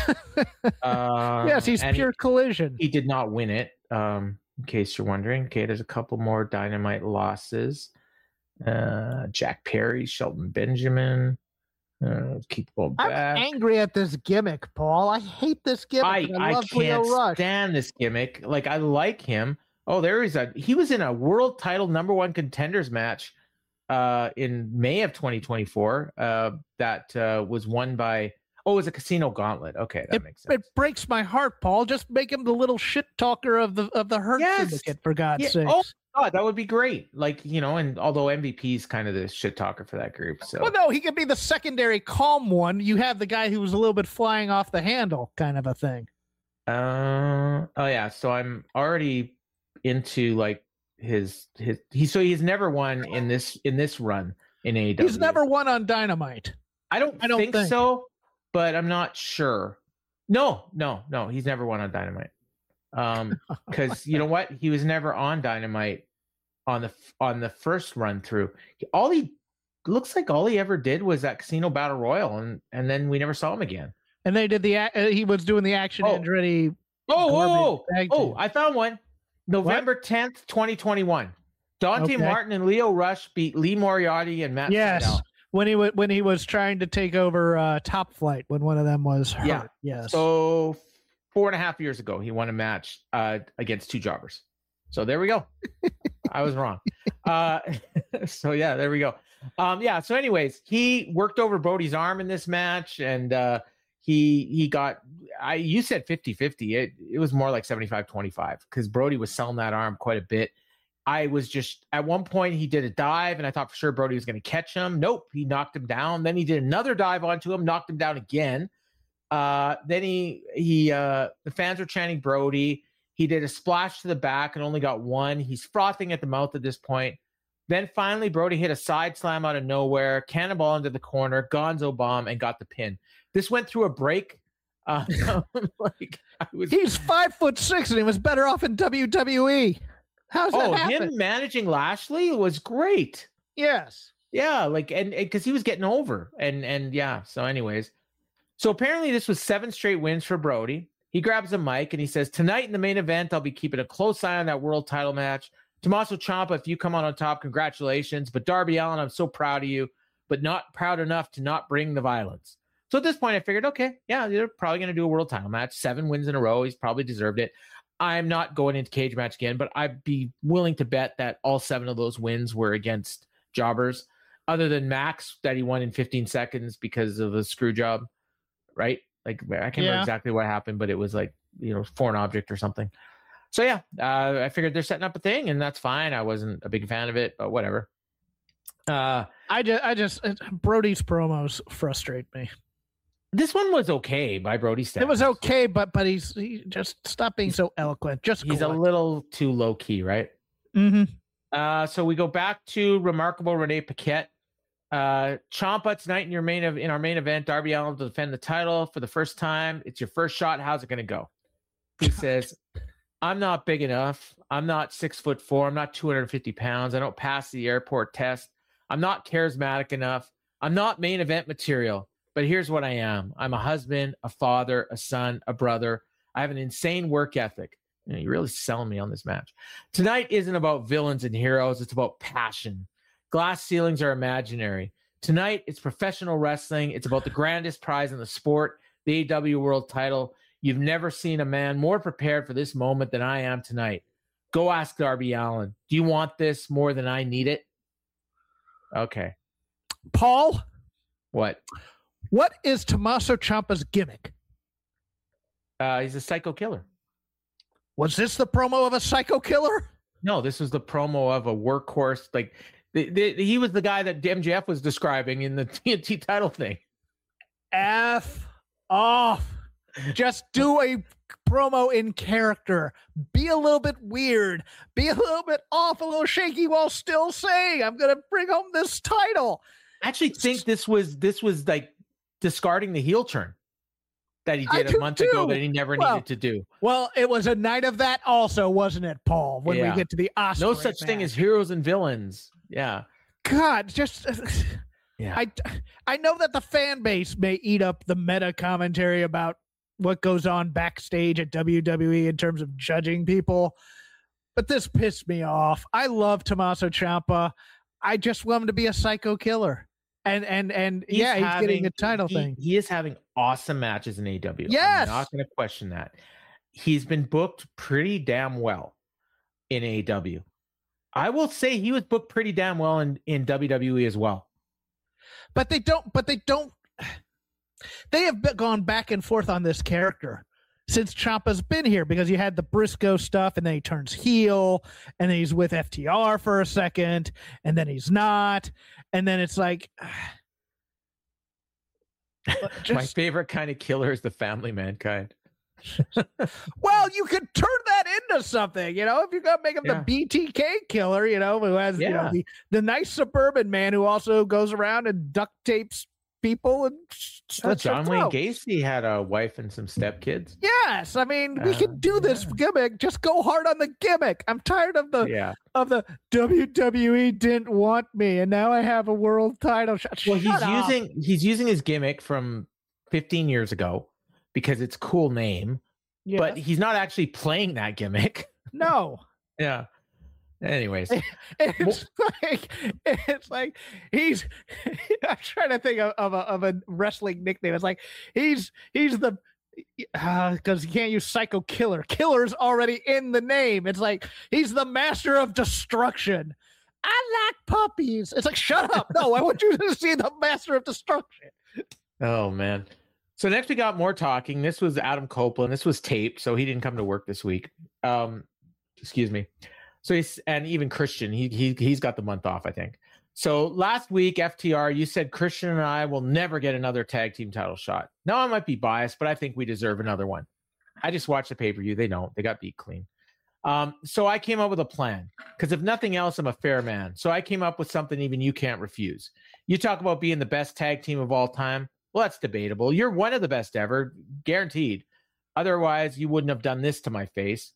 Yes, he's pure collision. He did not win it, in case you're wondering. Okay, there's a couple more Dynamite losses. Jack Perry, Shelton Benjamin. Keep going back. I'm angry at this gimmick, Paul. I hate this gimmick. I love Lio Rush. Can't stand this gimmick. Like, I like him. Oh, he was in a world title #1 contenders match in May of 2024 that was won by. Oh, it was a Casino Gauntlet. Okay, that makes sense. It breaks my heart, Paul. Just make him the little shit talker of the Hurt Syndicate, for God's sake. Oh, God, that would be great. Like, and although MVP is kind of the shit talker for that group. So. Well, no, he could be the secondary calm one. You have the guy who was a little bit flying off the handle kind of a thing. Oh, yeah. So I'm already into like he's never won in this run in AEW. He's never won on Dynamite. I don't think so. But I'm not sure. No, he's never won on Dynamite. Because you know what? He was never on Dynamite on the first run through. Looks like all he ever did was that Casino Battle Royal, and then we never saw him again. And they did he was doing the Action Andretti. I found one. November 10th, 2021. Dante Martin and Lio Rush beat Lee Moriarty and Matt Sydal. When he was trying to take over Top Flight when one of them was hurt. Yeah. Yes. So 4.5 years ago, he won a match against two jobbers. So there we go. I was wrong. So yeah, there we go. So anyways, he worked over Brody's arm in this match, and he got. You said 50-50. It was more like 75-25 because Brody was selling that arm quite a bit. I was just at one point he did a dive and I thought for sure Brody was going to catch him. Nope, he knocked him down. Then he did another dive onto him, knocked him down again. Then the fans were chanting Brody. He did a splash to the back and only got one. He's frothing at the mouth at this point. Then finally Brody hit a side slam out of nowhere, cannonball into the corner, Gonzo bomb, and got the pin. This went through a break. He's 5'6" and he was better off in WWE. How's that happen? Him managing Lashley was great. Yes. Yeah, and because he was getting over. And yeah, so anyways. So apparently this was 7 straight wins for Brody. He grabs a mic and he says, tonight in the main event, I'll be keeping a close eye on that world title match. Tommaso Ciampa, if you come out on top, congratulations. But Darby Allin, I'm so proud of you, but not proud enough to not bring the violence. So at this point, I figured, okay, yeah, they're probably going to do a world title match. 7 wins in a row. He's probably deserved it. I'm not going into cage match again, but I'd be willing to bet that all 7 of those wins were against jobbers, other than Max that he won in 15 seconds because of a screw job, right? Like I can't remember exactly what happened, but it was like, foreign object or something. So yeah, I figured they're setting up a thing and that's fine. I wasn't a big fan of it, but whatever. I just Brody's promos frustrate me. This one was okay by Brody standards. It was okay, but he just stop being so eloquent. He's a little too low key, right? Mm-hmm. So we go back to Remarkable Renee Paquette. Ciampa tonight in our main event. Darby Allin to defend the title for the first time. It's your first shot. How's it going to go? He says, "I'm not big enough. I'm not 6'4". I'm not 250 pounds. I don't pass the airport test. I'm not charismatic enough. I'm not main event material. But here's what I am. I'm a husband, a father, a son, a brother. I have an insane work ethic." You're really selling me on this match. Tonight isn't about villains and heroes. It's about passion. Glass ceilings are imaginary. Tonight, it's professional wrestling. It's about the grandest prize in the sport, the AEW World Title. You've never seen a man more prepared for this moment than I am tonight. Go ask Darby Allin. Do you want this more than I need it? Okay. Paul? What? What is Tommaso Ciampa's gimmick? He's a psycho killer. Was this the promo of a psycho killer? No, this was the promo of a workhorse. Like he was the guy that MJF was describing in the TNT title thing. F off. Just do a promo in character. Be a little bit weird. Be a little bit off, a little shaky while still saying, I'm going to bring home this title. I actually think this was like discarding the heel turn that he did a month ago that he never needed to do. Well, it was a night of that also, wasn't it, Paul? When we get to the Osprey No such thing as heroes and villains. Yeah. God, just... Yeah. I know that the fan base may eat up the meta commentary about what goes on backstage at WWE in terms of judging people, but this pissed me off. I love Tommaso Ciampa. I just want him to be a psycho killer. And he's getting the title thing. He is having awesome matches in AEW. Yes. I'm not going to question that. He's been booked pretty damn well in AEW. I will say he was booked pretty damn well in WWE as well. But they have gone back and forth on this character since Ciampa's been here, because you had the Briscoe stuff and then he turns heel and then he's with FTR for a second and then he's not. And then it's like, my favorite kind of killer is the family man kind. Well, you could turn that into something, if you're going to make him the BTK killer, who has, the nice suburban man who also goes around and duct tapes people. And John Wayne Gacy had a wife and some stepkids. Yes. I mean, we can do this gimmick. Just go hard on the gimmick. I'm tired of the WWE didn't want me and now I have a world title shot. Well, he's using his gimmick from 15 years ago because it's a cool name, but he's not actually playing that gimmick. No. Yeah. Anyways, it's like he's. I'm trying to think of a wrestling nickname. It's like he's the because you can't use psycho killer. Killer's already in the name. It's like he's the master of destruction. I like puppies. It's like, shut up. No, I want you to see the master of destruction. Oh man. So next we got more talking. This was Adam Copeland. This was taped, so he didn't come to work this week. Excuse me. So and even Christian, he's got the month off, I think. So last week, FTR, you said Christian and I will never get another tag team title shot. Now I might be biased, but I think we deserve another one. I just watched the pay-per-view. They don't. They got beat clean. So I came up with a plan because if nothing else, I'm a fair man. So I came up with something even you can't refuse. You talk about being the best tag team of all time. Well, that's debatable. You're one of the best ever, guaranteed. Otherwise, you wouldn't have done this to my face.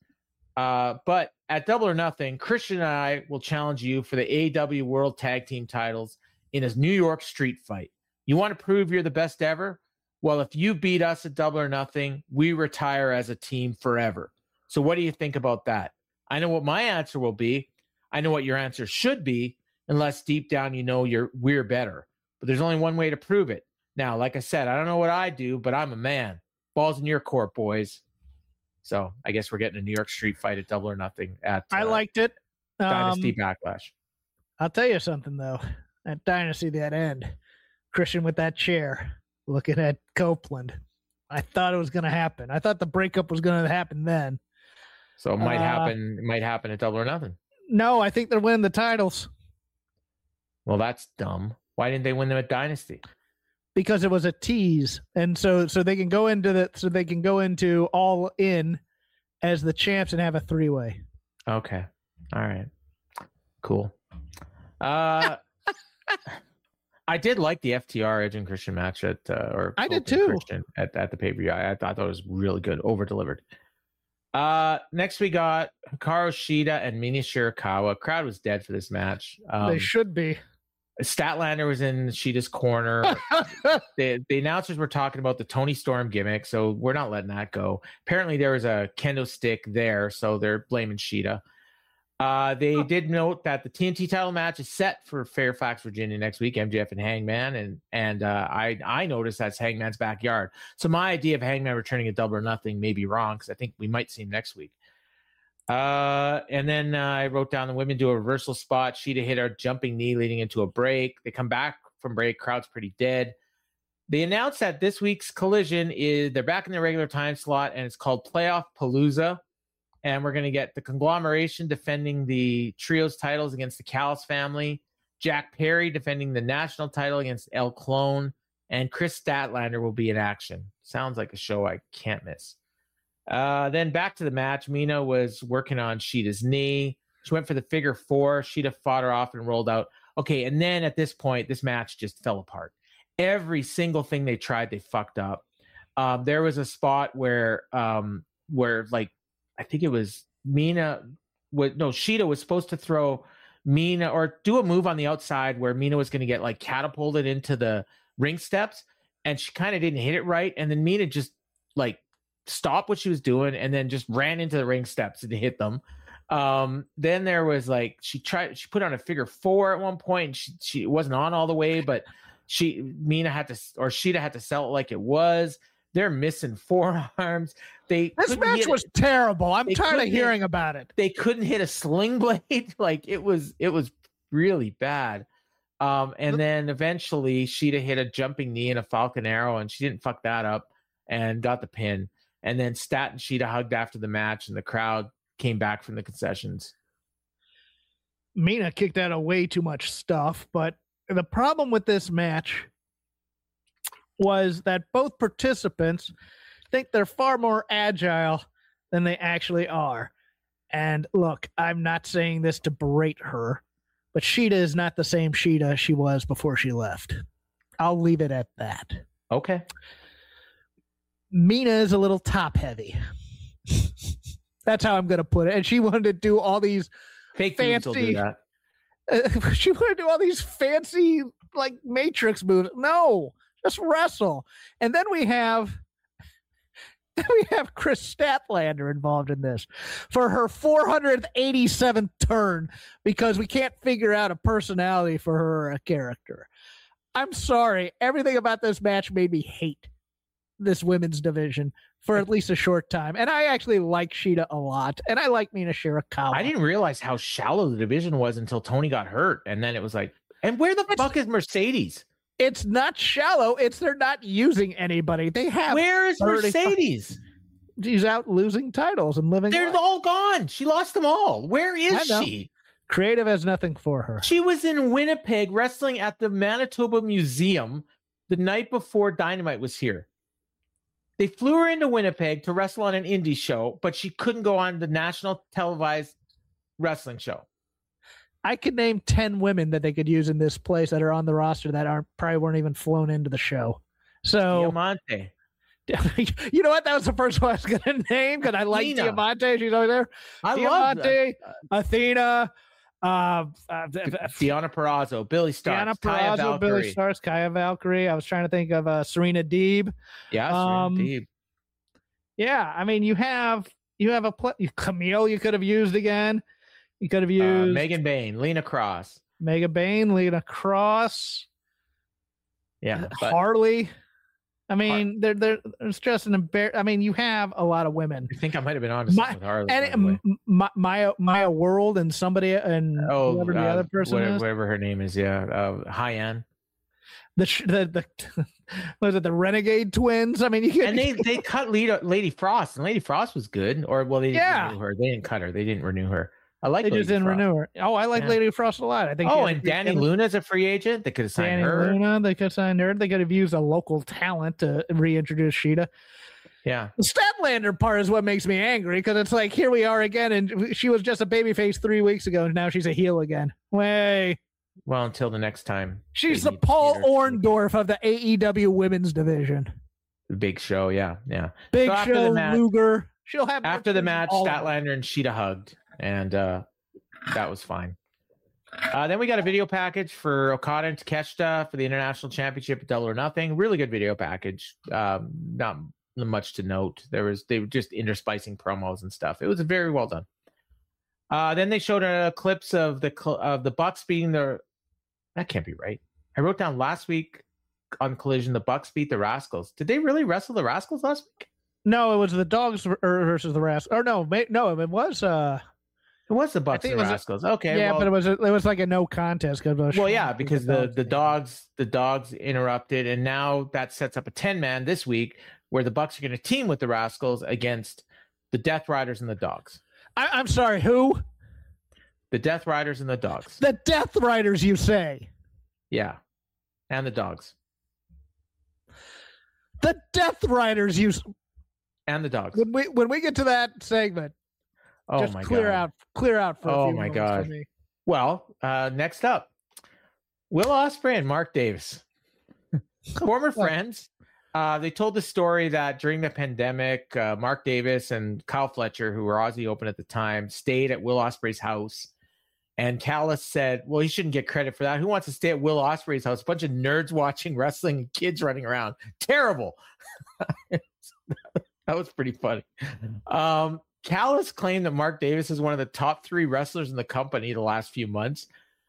But at Double or Nothing, Christian and I will challenge you for the AEW World Tag Team titles in a New York street fight. You want to prove you're the best ever? Well, if you beat us at Double or Nothing, we retire as a team forever. So what do you think about that? I know what my answer will be. I know what your answer should be, unless deep down you know we're better. But there's only one way to prove it. Now, like I said, I don't know what I do, but I'm a man. Ball's in your court, boys. So I guess we're getting a New York street fight at Double or Nothing at I liked it. Dynasty Backlash. I'll tell you something, though. At Dynasty, that end, Christian with that chair, looking at Copeland. I thought it was going to happen. I thought the breakup was going to happen then. So it might happen. It might happen at Double or Nothing. No, I think they're winning the titles. Well, that's dumb. Why didn't they win them at Dynasty? Because it was a tease, and so they can go into All In as the champs and have a 3-way. Okay, all right, cool. I did like the FTR Edge and Christian match at I did too. Christian at the pay-per-view. I thought that was really good, over-delivered. Next we got Hikaru Shida and Mina Shirakawa. Crowd was dead for this match. They should be. Statlander was in Shida's corner. the announcers were talking about the Tony Storm gimmick, so we're not letting that go. Apparently there was a kendo stick there, so they're blaming Shida. They did note that the TNT title match is set for Fairfax, Virginia next week, MJF and Hangman, and I noticed that's Hangman's backyard. So my idea of Hangman returning at Double or Nothing may be wrong, because I think we might see him next week. And then I wrote down the women do a reversal spot. Shida hit a jumping knee leading into a break. They come back from break. Crowd's pretty dead. They announced that this week's Collision they're back in their regular time slot, and it's called Playoff Palooza. And we're going to get the Conglomeration defending the Trios titles against the Callis family, Jack Perry defending the national title against El Clone, and Chris Statlander will be in action. Sounds like a show I can't miss. Then back to the match. Mina was working on Sheeta's knee. She went for the figure 4. Sheeta fought her off and rolled out. Okay, and then at this point, this match just fell apart. Every single thing they tried, they fucked up. There was a spot where like, I think it was Sheeta was supposed to throw Mina or do a move on the outside where Mina was going to get like catapulted into the ring steps, and she kind of didn't hit it right. And then Mina just like stopped what she was doing and then just ran into the ring steps and hit them. Then there was like, she put on a figure 4 at one point, and she wasn't on all the way, but Sheeta had to sell it like it was. They're missing forearms. This match was terrible. I'm tired of hearing about it. They couldn't hit a sling blade. Like it was really bad. And then eventually Sheeta hit a jumping knee and a Falcon Arrow, and she didn't fuck that up and got the pin. And then Stat and Sheeta hugged after the match, and the crowd came back from the concessions. Mina kicked out of way too much stuff, but the problem with this match was that both participants think they're far more agile than they actually are. And look, I'm not saying this to berate her, but Sheeta is not the same Sheeta she was before she left. I'll leave it at that. Okay. Mina is a little top heavy. That's how I'm going to put it. And she wanted to do all these fake fancy, will do that. She wanted to do all these fancy like Matrix moves. No, just wrestle. And then we have Chris Statlander involved in this for her 487th turn because we can't figure out a personality for her or a character. I'm sorry. Everything about this match made me hate this women's division for at least a short time. And I actually like Sheeta a lot. And I like Mina Shirakawa. I didn't realize how shallow the division was until Tony got hurt. And then it was like, and where the fuck is Mercedes? It's not shallow. It's they're not using anybody. They have. Where is Mercedes? She's out losing titles and living. They're all gone. She lost them all. Where is she? Creative has nothing for her. She was in Winnipeg wrestling at the Manitoba Museum the night before Dynamite was here. They flew her into Winnipeg to wrestle on an indie show, but she couldn't go on the national televised wrestling show. I could name 10 women that they could use in this place that are on the roster that probably weren't even flown into the show. So Diamante. You know what? That was the first one I was going to name because I like Diamante. She's over there. Diamante, Athena, Deonna Purrazzo, Billy Starks, Billy Starks, Kaya Valkyrie. I was trying to think of Serena Deeb. Yeah, Serena Deeb. Yeah, I mean, you have Camille. You could have used again. You could have used Megan Bain, Lena Cross. Lena Cross. Yeah, Harley. I mean, there's just an embarrassment. I mean, you have a lot of women. I think I might have been honest with Harley. And Maya World and somebody and whoever the other person is. Whatever her name is, yeah. High-End. The was it the Renegade Twins? I mean, they cut Lady Frost, and Lady Frost was good. Or they didn't renew her. They didn't cut her. They didn't renew her. I like. They just didn't renew her. Oh, I like Lady Frost a lot. I think. Oh, and Danny Luna's a free agent. They could have signed her. Luna, they could have signed her. They could have used a local talent to reintroduce Sheeta. Yeah. The Statlander part is what makes me angry because it's like here we are again, and she was just a babyface 3 weeks ago, and now she's a heel again. Well, until the next time. She's the Paul Orndorff of the AEW women's division. The Big Show, yeah. Big Show, Luger. She'll have after the match. Statlander and Sheeta hugged. And that was fine. Then we got a video package for Okada and Takeshita for the International Championship at Double or Nothing. Really good video package. Not much to note. They were just interspicing promos and stuff. It was very well done. Then they showed clips of the Bucks beating the. That can't be right. I wrote down last week on Collision the Bucks beat the Rascals. Did they really wrestle the Rascals last week? No, it was the Dogs versus the Rascals. Or no, it was It was the Bucks think and it was Rascals. Okay. Yeah, well, but it was like a no contest. Well, yeah, because the dogs interrupted, and now that sets up a 10-man this week where the Bucks are going to team with the Rascals against the Death Riders and the Dogs. I'm sorry, who? The Death Riders and the Dogs. The Death Riders, you say? Yeah, and the Dogs. The Death Riders, and the Dogs. When we get to that segment, just clear out for a few my moments God. for me. Well, next up, Will Ospreay and Mark Davis, former friends. They told the story that during the pandemic, Mark Davis and Kyle Fletcher, who were Aussie Open at the time, stayed at Will Ospreay's house. And Callis said, well, he shouldn't get credit for that. Who wants to stay at Will Ospreay's house? A bunch of nerds watching wrestling and kids running around. Terrible. That was pretty funny. Callis claimed that Mark Davis is one of the top 3 wrestlers in the company the last few months.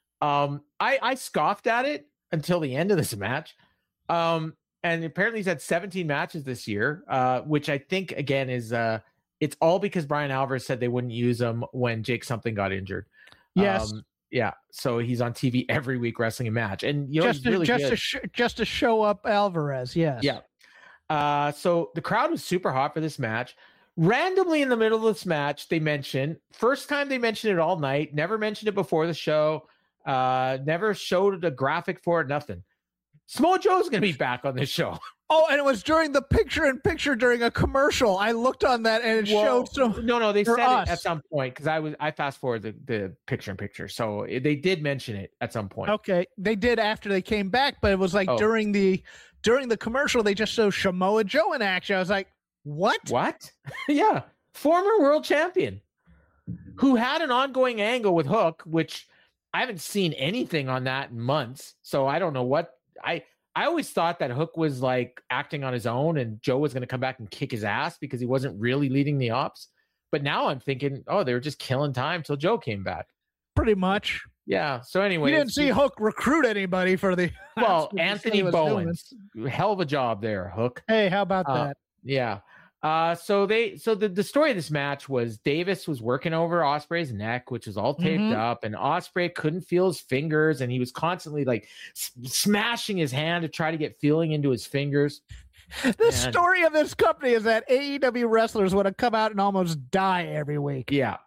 I scoffed at it until the end of this match. And apparently he's had 17 matches this year, which I think, again, is it's all because Brian Alvarez said they wouldn't use him when Jake something got injured. Yes. Yeah. So he's on TV every week wrestling a match. And you know, just to show up Alvarez. Yes. Yeah. So the crowd was super hot for this match. Randomly in the middle of this match, they mentioned, first time they mentioned it all night, never mentioned it before the show, never showed a graphic for it, nothing. Samoa Joe's going to be back on this show. Oh, and it was during the picture-in-picture during a commercial. I looked on that and it showed some. No, they said it at some point because I fast forward the picture-in-picture, so they did mention it at some point. Okay, they did after they came back, but it was like during the commercial they just showed Samoa Joe in action. I was like, what? Yeah, former world champion who had an ongoing angle with Hook, which I haven't seen anything on that in months, so I don't know what I always thought that Hook was like acting on his own and Joe was going to come back and kick his ass because he wasn't really leading the ops. But now I'm thinking, they were just killing time till Joe came back. Pretty much. Yeah. So anyway, you didn't see Hook recruit anybody for the. Well, Anthony Bowen, hell of a job there, Hook. Hey, how about that? Yeah. So the story of this match was Davis was working over Ospreay's neck, which was all taped up, and Ospreay couldn't feel his fingers, and he was constantly like smashing his hand to try to get feeling into his fingers. The story of this company is that AEW wrestlers would have come out and almost die every week. Yeah.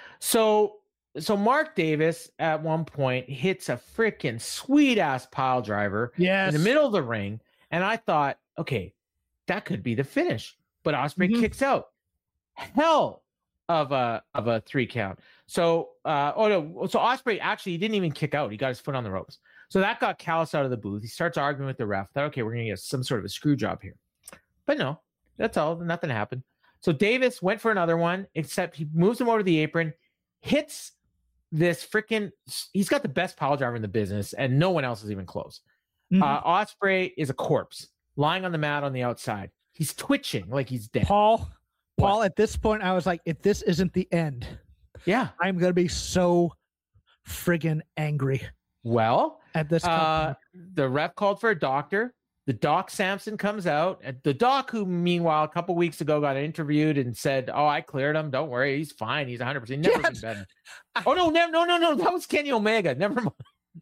So Mark Davis at one point hits a freaking sweet ass pile driver in the middle of the ring, and I thought, okay, that could be the finish. But Ospreay kicks out. Hell of a 3 count. So so Ospreay actually didn't even kick out. He got his foot on the ropes. So that got Callis out of the booth. He starts arguing with the ref. Thought, okay, we're gonna get some sort of a screw job here. But no, that's all. Nothing happened. So Davis went for another one, except he moves him over to the apron, hits this freaking. He's got the best pile driver in the business, and no one else is even close. Ospreay is a corpse lying on the mat on the outside. He's twitching like he's dead. Paul, at this point, I was like, if this isn't the end, I'm going to be so friggin' angry. Well, at this point. The ref called for a doctor. The Doc Samson comes out. The Doc, who meanwhile, a couple weeks ago got interviewed and said, I cleared him. Don't worry. He's fine. He's 100%. Never been better. No. That was Kenny Omega. Never mind.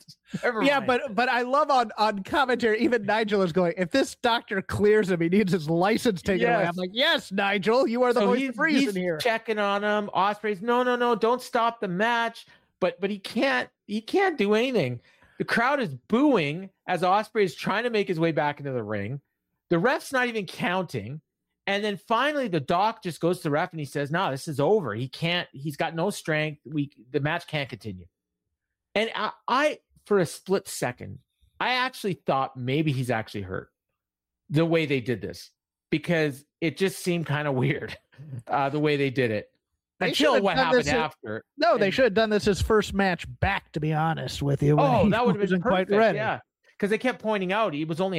Yeah, but I love on commentary, even Nigel is going, if this doctor clears him, he needs his license taken away. I'm like, yes, Nigel, you are the voice of reason here. Checking on him. Ospreay's no, don't stop the match. But he can't do anything. The crowd is booing as Ospreay is trying to make his way back into the ring. The ref's not even counting. And then finally the Doc just goes to the ref and he says, no, this is over. He's got no strength. The match can't continue. And I, for a split second, I actually thought maybe he's actually hurt the way they did this, because it just seemed kind of weird the way they did it. Until what happened after. They should have done this his first match back, to be honest with you. That would have been perfect. Quite ready. Yeah, because they kept pointing out he was only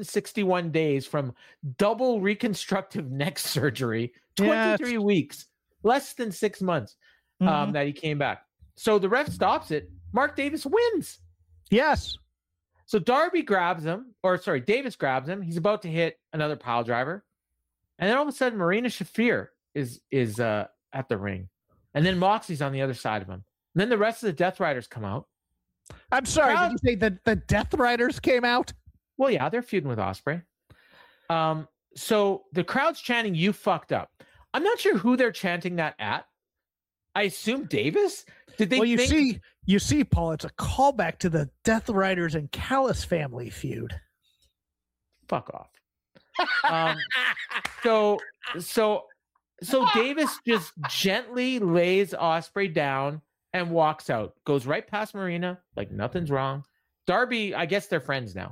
161 days from double reconstructive neck surgery, 23 weeks, less than 6 months that he came back. So the ref stops it. Mark Davis wins. Yes. So Davis grabs him. He's about to hit another pile driver. And then all of a sudden, Marina Shafir is at the ring. And then Moxley's on the other side of him. And then the rest of the Death Riders come out. I'm sorry, did you say that the Death Riders came out? Well, yeah, they're feuding with Ospreay. So the crowd's chanting, "You fucked up." I'm not sure who they're chanting that at. I assume Davis. Did they? Well, you see, Paul, it's a callback to the Death Riders and Callis family feud. Fuck off. So Davis just gently lays Ospreay down and walks out. Goes right past Marina like nothing's wrong. Darby, I guess they're friends now.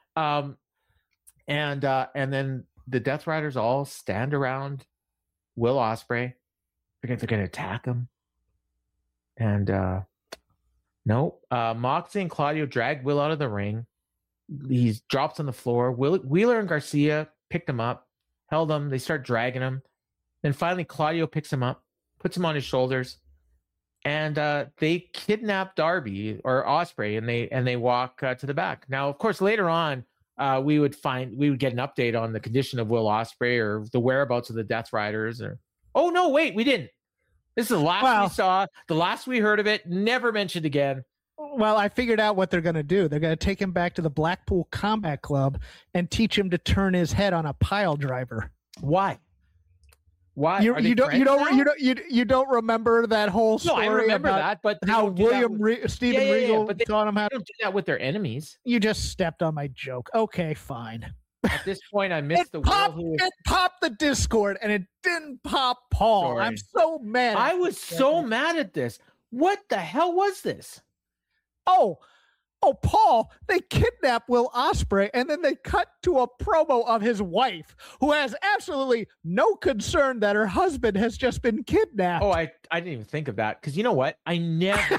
And then the Death Riders all stand around Will Ospreay. They're going to attack him. And no, Moxley and Claudio drag Will out of the ring. He drops on the floor. Wheeler and Garcia picked him up, held him. They start dragging him. Then finally, Claudio picks him up, puts him on his shoulders, and they kidnap Darby or Ospreay, and they walk to the back. Now, of course, later on, we would get an update on the condition of Will Ospreay or the whereabouts of the Death Riders. Or oh no, wait, we didn't. This is the last we saw, the last we heard of it. Never mentioned again. Well, I figured out what they're going to do. They're going to take him back to the Blackpool Combat Club and teach him to turn his head on a pile driver. Why? You don't remember that whole story? No, I remember that, but how Steven Regal taught him how to do that with their enemies. You just stepped on my joke. Okay, fine. At this point, I missed It popped the Discord, and it didn't pop Paul. Sorry. I'm so mad. I was so mad at this. What the hell was this? Oh, Paul, they kidnap Will Ospreay, and then they cut to a promo of his wife, who has absolutely no concern that her husband has just been kidnapped. Oh, I didn't even think of that, because you know what? I never,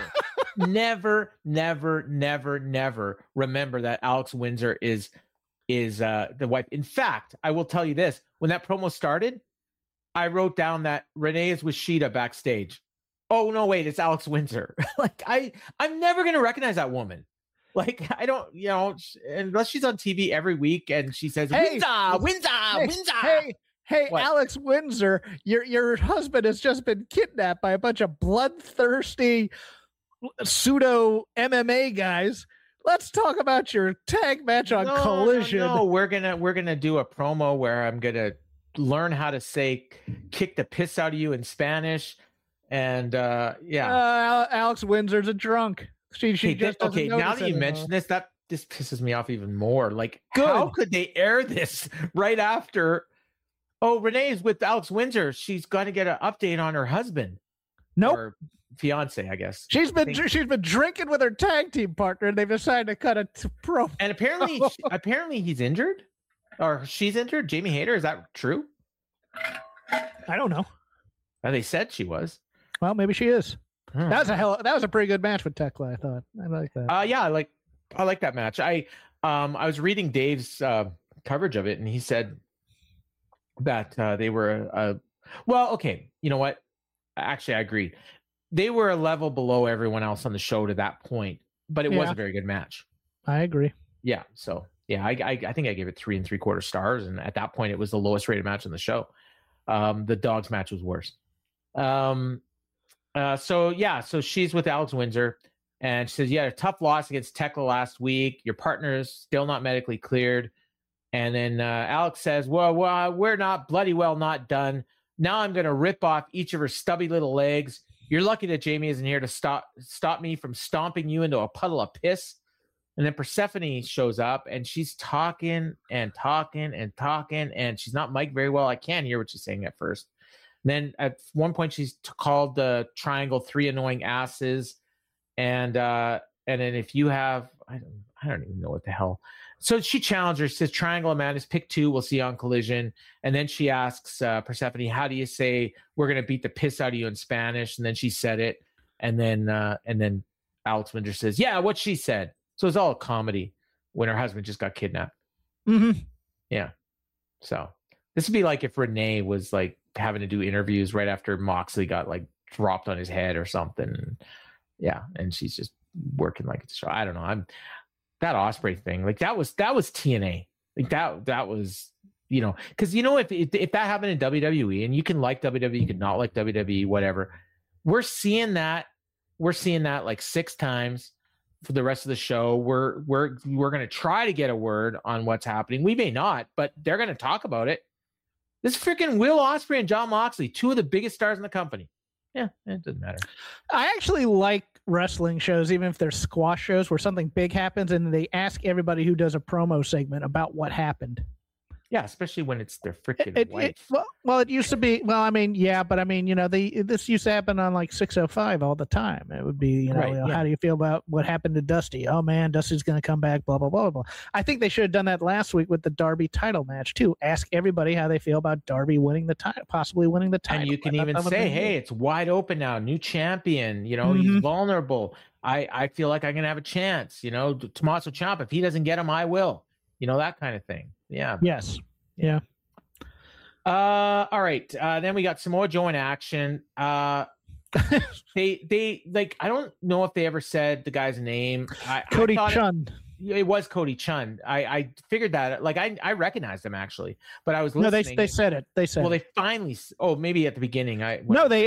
never remember that Alex Windsor is the wife. In fact, I will tell you this. When that promo started, I wrote down that Renee is with Sheeta backstage. Oh, no, wait, it's Alex Windsor. Like, I'm never going to recognize that woman. Like, I don't, unless she's on TV every week and she says, Windsor. Hey, what? Alex Windsor, your husband has just been kidnapped by a bunch of bloodthirsty pseudo MMA guys. Let's talk about your tag match on Collision. No, we're gonna do a promo where I'm gonna learn how to say "kick the piss out of you" in Spanish, and Alex Windsor's a drunk. She just okay. Now that you mention this pisses me off even more. Like, how could they air this right after? Oh, Renee's with Alex Windsor. She's going to get an update on her husband. Nope. Or fiance, I guess. She's been drinking with her tag team partner, and they've decided to cut it to pro. And apparently he's injured, or she's injured. Jamie Hayter, is that true? I don't know. They said she was. Well, maybe she is. That was a pretty good match with Tekla, I thought. I like that. Yeah, I like that match. I was reading Dave's coverage of it, and he said that they were well, okay, you know what? Actually, I agree. They were a level below everyone else on the show to that point, but it was a very good match. I agree. Yeah. So yeah, I think I gave it 3 3/4 stars, and at that point, it was the lowest rated match on the show. The dogs match was worse. So she's with Alex Windsor, and she says, "You had a tough loss against Tekla last week. Your partner's still not medically cleared." And then Alex says, well, we're not bloody well not done. Now I'm going to rip off each of her stubby little legs. You're lucky that Jamie isn't here to stop me from stomping you into a puddle of piss." And then Persephone shows up, and she's talking, and she's not mic'd very well. I can't hear what she's saying at first. And then at one point, she's called the Triangle 3 annoying asses. And then if you have, I don't even know what the hell. So she challenged her, says, "Triangle Amanda's pick 2. We'll see you on Collision." And then she asks Persephone, "How do you say we're going to beat the piss out of you in Spanish?" And then she said it. And then Alex Windsor says, "Yeah, what she said." So it's all a comedy when her husband just got kidnapped. Mm-hmm. Yeah. So this would be like if Renee was like having to do interviews right after Moxley got like dropped on his head or something. Yeah. And she's just working like it's a show. I don't know. That Ospreay thing, like that was TNA. Like that was, because if that happened in WWE, and you can like WWE, you can not like WWE, whatever. we're seeing that like 6 times for the rest of the show. We're going to try to get a word on what's happening. We may not, but they're going to talk about it. This freaking Will Ospreay and Jon Moxley, 2 of the biggest stars in the company. Yeah, it doesn't matter. I actually like wrestling shows, even if they're squash shows where something big happens and they ask everybody who does a promo segment about what happened. Yeah, especially when it's their freaking wife. Well, it used to be. Well, I mean, yeah, but I mean, this used to happen on like 605 all the time. It would be, how do you feel about what happened to Dusty? Oh man, Dusty's going to come back. Blah blah blah blah. I think they should have done that last week with the Darby title match too. Ask everybody how they feel about Darby winning the title, possibly winning the title. And you can even say, hey, it's wide open now. New champion. He's vulnerable. I feel like I'm going to have a chance. Tommaso Ciampa, if he doesn't get him, I will. That kind of thing. Yeah. Yes. Yeah. All right. Then we got Samoa Joe in action. They like, I don't know if they ever said the guy's name. Cody Chun. It was Cody Chun. I figured that. Like I recognized him actually, but I was listening. No, they said it. They said. Well, they finally. Oh, maybe at the beginning. They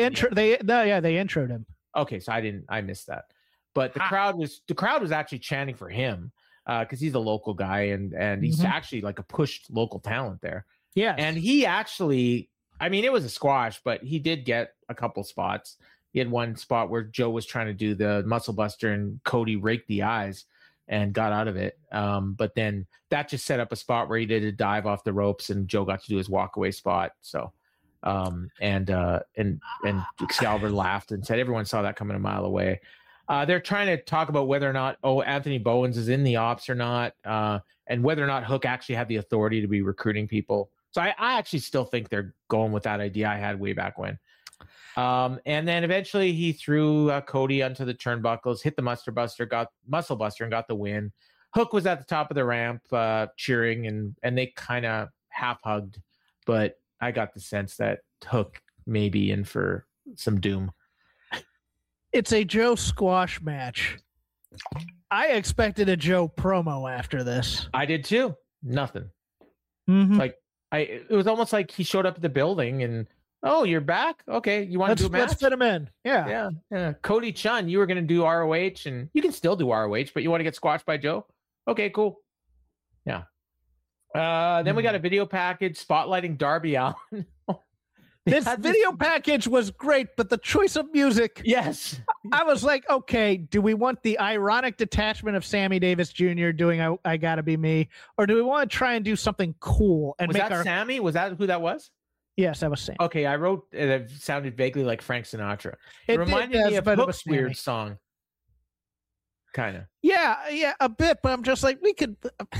introed him. Okay, so I missed that. But the crowd was actually chanting for him. Because he's a local guy and he's actually like a pushed local talent there. Yeah. And he actually, I mean, it was a squash, but he did get a couple spots. He had one spot where Joe was trying to do the muscle buster and Cody raked the eyes and got out of it. But then that just set up a spot where he did a dive off the ropes and Joe got to do his walkaway spot. So, and Excalibur laughed and said, everyone saw that coming a mile away. They're trying to talk about whether or not, Anthony Bowens is in the ops or not, and whether or not Hook actually had the authority to be recruiting people. So I actually still think they're going with that idea I had way back when. And then eventually he threw Cody onto the turnbuckles, hit the muscle buster, and got the win. Hook was at the top of the ramp cheering, and they kind of half hugged, but I got the sense that Hook may be in for some doom. It's a Joe squash match. I expected a Joe promo after this. I did too. Nothing. Mm-hmm. Like it was almost like he showed up at the building and, oh, you're back? Okay, you want to do a match? Let's fit him in. Yeah. Cody Chun, you were going to do ROH, and you can still do ROH, but you want to get squashed by Joe? Okay, cool. Yeah. Then we got a video package spotlighting Darby Allin. This video package was great, but the choice of music. Yes. I was like, okay, do we want the ironic detachment of Sammy Davis Jr. doing I Gotta Be Me? Or do we want to try and do something cool? And was that Sammy? Was that who that was? Yes, that was Sammy. Okay, I wrote it sounded vaguely like Frank Sinatra. It reminded me of Hook's weird song. Kind of. Yeah, a bit, but I'm just like, we could...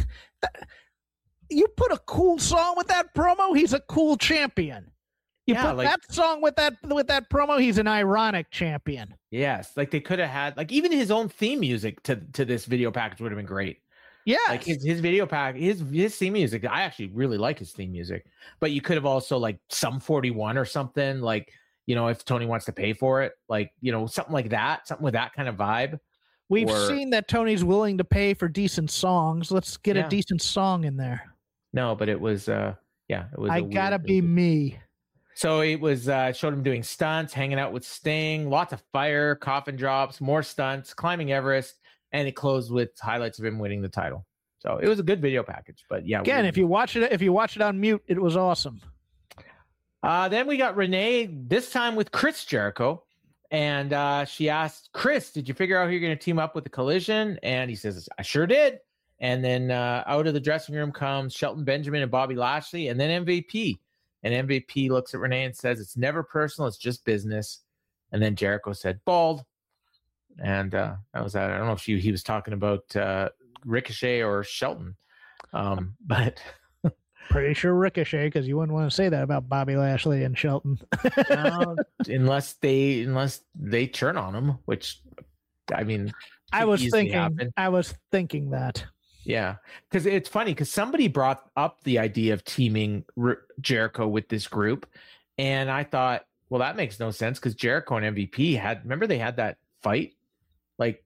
You put a cool song with that promo, he's a cool champion. You put that song with that promo, he's an ironic champion. Yes, like they could have had like even his own theme music to this video package would have been great. Yeah, like his video pack, his theme music. I actually really like his theme music, but you could have also like Sum 41 or something like if Tony wants to pay for it, like something like that, something with that kind of vibe. We've seen that Tony's willing to pay for decent songs. Let's get a decent song in there. No, but it was it was. I Gotta Be Me. So it was showed him doing stunts, hanging out with Sting, lots of fire, coffin drops, more stunts, climbing Everest, and it closed with highlights of him winning the title. So it was a good video package. But yeah, again, if you watch it on mute, it was awesome. Then we got Renee this time with Chris Jericho, and she asked Chris, "Did you figure out who you're going to team up with the Collision?" And he says, "I sure did." And then out of the dressing room comes Shelton Benjamin and Bobby Lashley, and then MVP. And MVP looks at Renee and says, "It's never personal. It's just business." And then Jericho said, "Bald." And that was that. I don't know if he was talking about Ricochet or Shelton. But pretty sure Ricochet, because you wouldn't want to say that about Bobby Lashley and Shelton. unless they turn on him, which, I mean, I was thinking that. Yeah, because it's funny because somebody brought up the idea of teaming Jericho with this group, and I thought, well, that makes no sense because Jericho and MVP remember they had that fight, like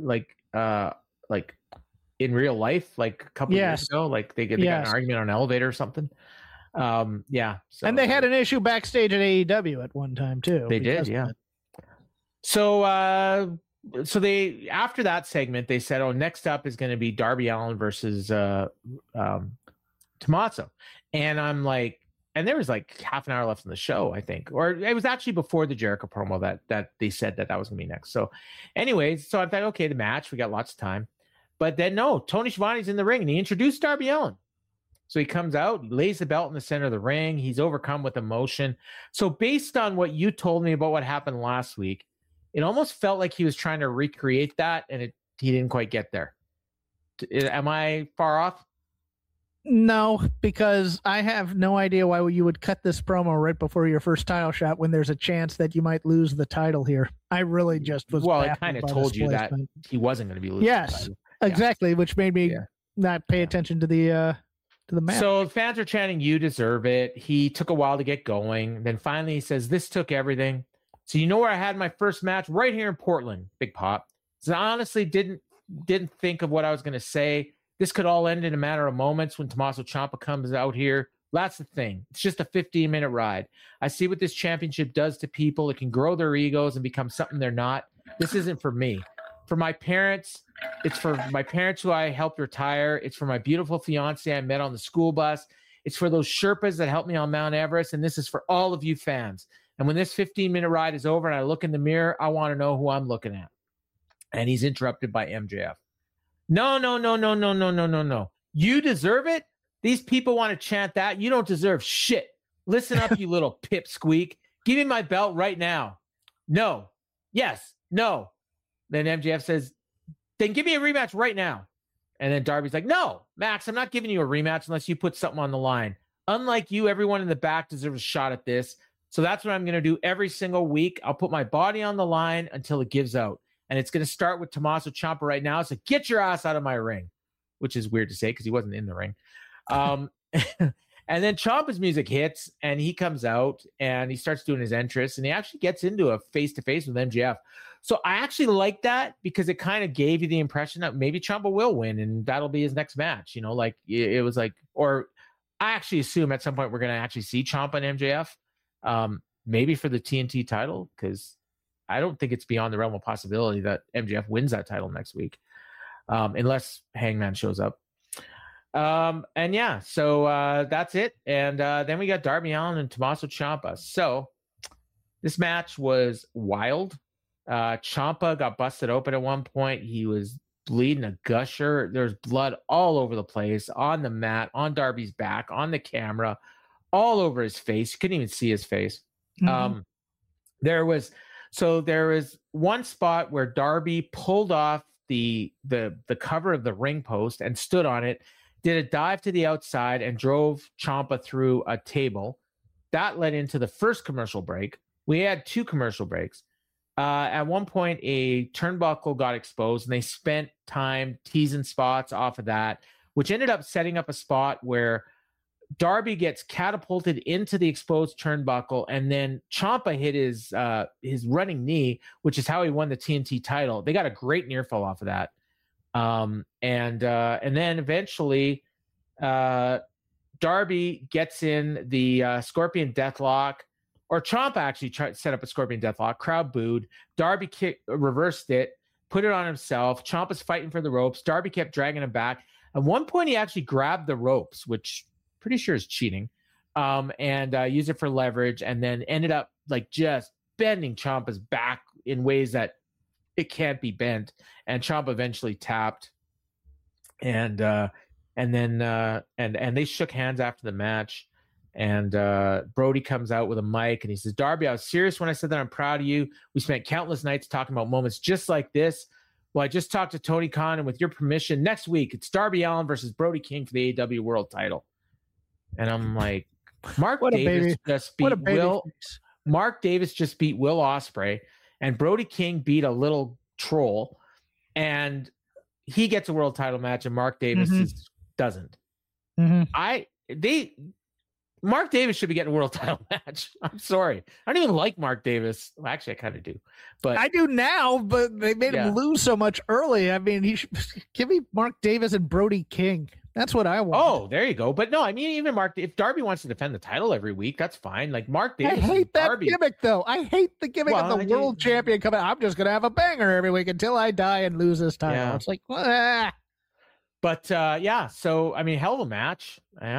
in real life, like a couple years ago, like they got an argument on an elevator or something. So, and they had an issue backstage at AEW at one time too. They did, yeah. So they, after that segment, they said, "Oh, next up is going to be Darby Allin versus Tommaso," and I'm like, and there was like half an hour left in the show, I think, or it was actually before the Jericho promo that they said that was going to be next. So, anyways, so I thought, okay, the match, we got lots of time, but then no, Tony Schiavone's in the ring and he introduced Darby Allin. So he comes out, lays the belt in the center of the ring. He's overcome with emotion. So based on what you told me about what happened last week, it almost felt like he was trying to recreate that, and he didn't quite get there. Am I far off? No, because I have no idea why you would cut this promo right before your first title shot when there's a chance that you might lose the title here. I really just was. Well, it kind of told you that he wasn't going to be losing. Yes, exactly, which made me not pay attention to the match. So fans are chanting, "You deserve it." He took a while to get going. Then finally he says, "This took everything." So you know where I had my first match? Right here in Portland, Big Pop. So I honestly didn't think of what I was going to say. This could all end in a matter of moments when Tommaso Ciampa comes out here. That's the thing. It's just a 15-minute ride. I see what this championship does to people. It can grow their egos and become something they're not. This isn't for me. For my parents, it's for my parents who I helped retire. It's for my beautiful fiance I met on the school bus. It's for those Sherpas that helped me on Mount Everest. And this is for all of you fans. And when this 15-minute ride is over and I look in the mirror, I want to know who I'm looking at. And he's interrupted by MJF. No. You deserve it? These people want to chant that. You don't deserve shit. Listen up, you little pipsqueak. Give me my belt right now. No. Yes. No. Then MJF says, then give me a rematch right now. And then Darby's like, no, Max, I'm not giving you a rematch unless you put something on the line. Unlike you, everyone in the back deserves a shot at this. So that's what I'm going to do every single week. I'll put my body on the line until it gives out. And it's going to start with Tommaso Ciampa right now. So get your ass out of my ring, which is weird to say because he wasn't in the ring. And then Ciampa's music hits and he comes out and he starts doing his entrance and he actually gets into a face-to-face with MJF. So I actually like that because it kind of gave you the impression that maybe Ciampa will win and that'll be his next match. You know, like it was like, or I actually assume at some point we're going to actually see Ciampa and MJF, maybe for the TNT title, because I don't think it's beyond the realm of possibility that MJF wins that title next week, unless Hangman shows up. And yeah, so that's it. And then we got Darby Allin and Tommaso Ciampa. So this match was wild. Ciampa got busted open at one point. He was bleeding a gusher. There's blood all over the place, on the mat, on Darby's back, on the camera, all over his face. You couldn't even see his face. Mm-hmm. There was one spot where Darby pulled off the cover of the ring post and stood on it, did a dive to the outside and drove Ciampa through a table. That led into the first commercial break. We had 2 commercial breaks. At one point, a turnbuckle got exposed, and they spent time teasing spots off of that, which ended up setting up a spot where Darby gets catapulted into the exposed turnbuckle, and then Ciampa hit his running knee, which is how he won the TNT title. They got a great near fall off of that. And then eventually Darby gets in the Scorpion Deathlock, or Ciampa actually tried to set up a Scorpion Deathlock. Crowd booed. Darby reversed it, put it on himself. Ciampa's fighting for the ropes. Darby kept dragging him back. At one point, he actually grabbed the ropes, which pretty sure is cheating, and used it for leverage, and then ended up like just bending Ciampa's back in ways that it can't be bent. And Ciampa eventually tapped, and then they shook hands after the match. And Brody comes out with a mic and he says, "Darby, I was serious when I said that I'm proud of you. We spent countless nights talking about moments just like this. Well, I just talked to Tony Khan, and with your permission, next week it's Darby Allin versus Brody King for the AEW World Title." And I'm like, Mark Davis just beat Will Ospreay, and Brody King beat a little troll, and he gets a world title match, and Mark Davis doesn't. Mm-hmm. Mark Davis should be getting a world title match. I'm sorry. I don't even like Mark Davis. Well, actually, I kind of do. But I do now, but they made him lose so much early. I mean, he should give me Mark Davis and Brody King. That's what I want. Oh, there you go. But no, I mean, even Mark, if Darby wants to defend the title every week, that's fine. Like Mark Davis. I hate that Darby. gimmick, though. I hate the gimmick of the world champion coming. I'm just going to have a banger every week until I die and lose this title. Yeah. It's like, But yeah, so I mean, hell of a match.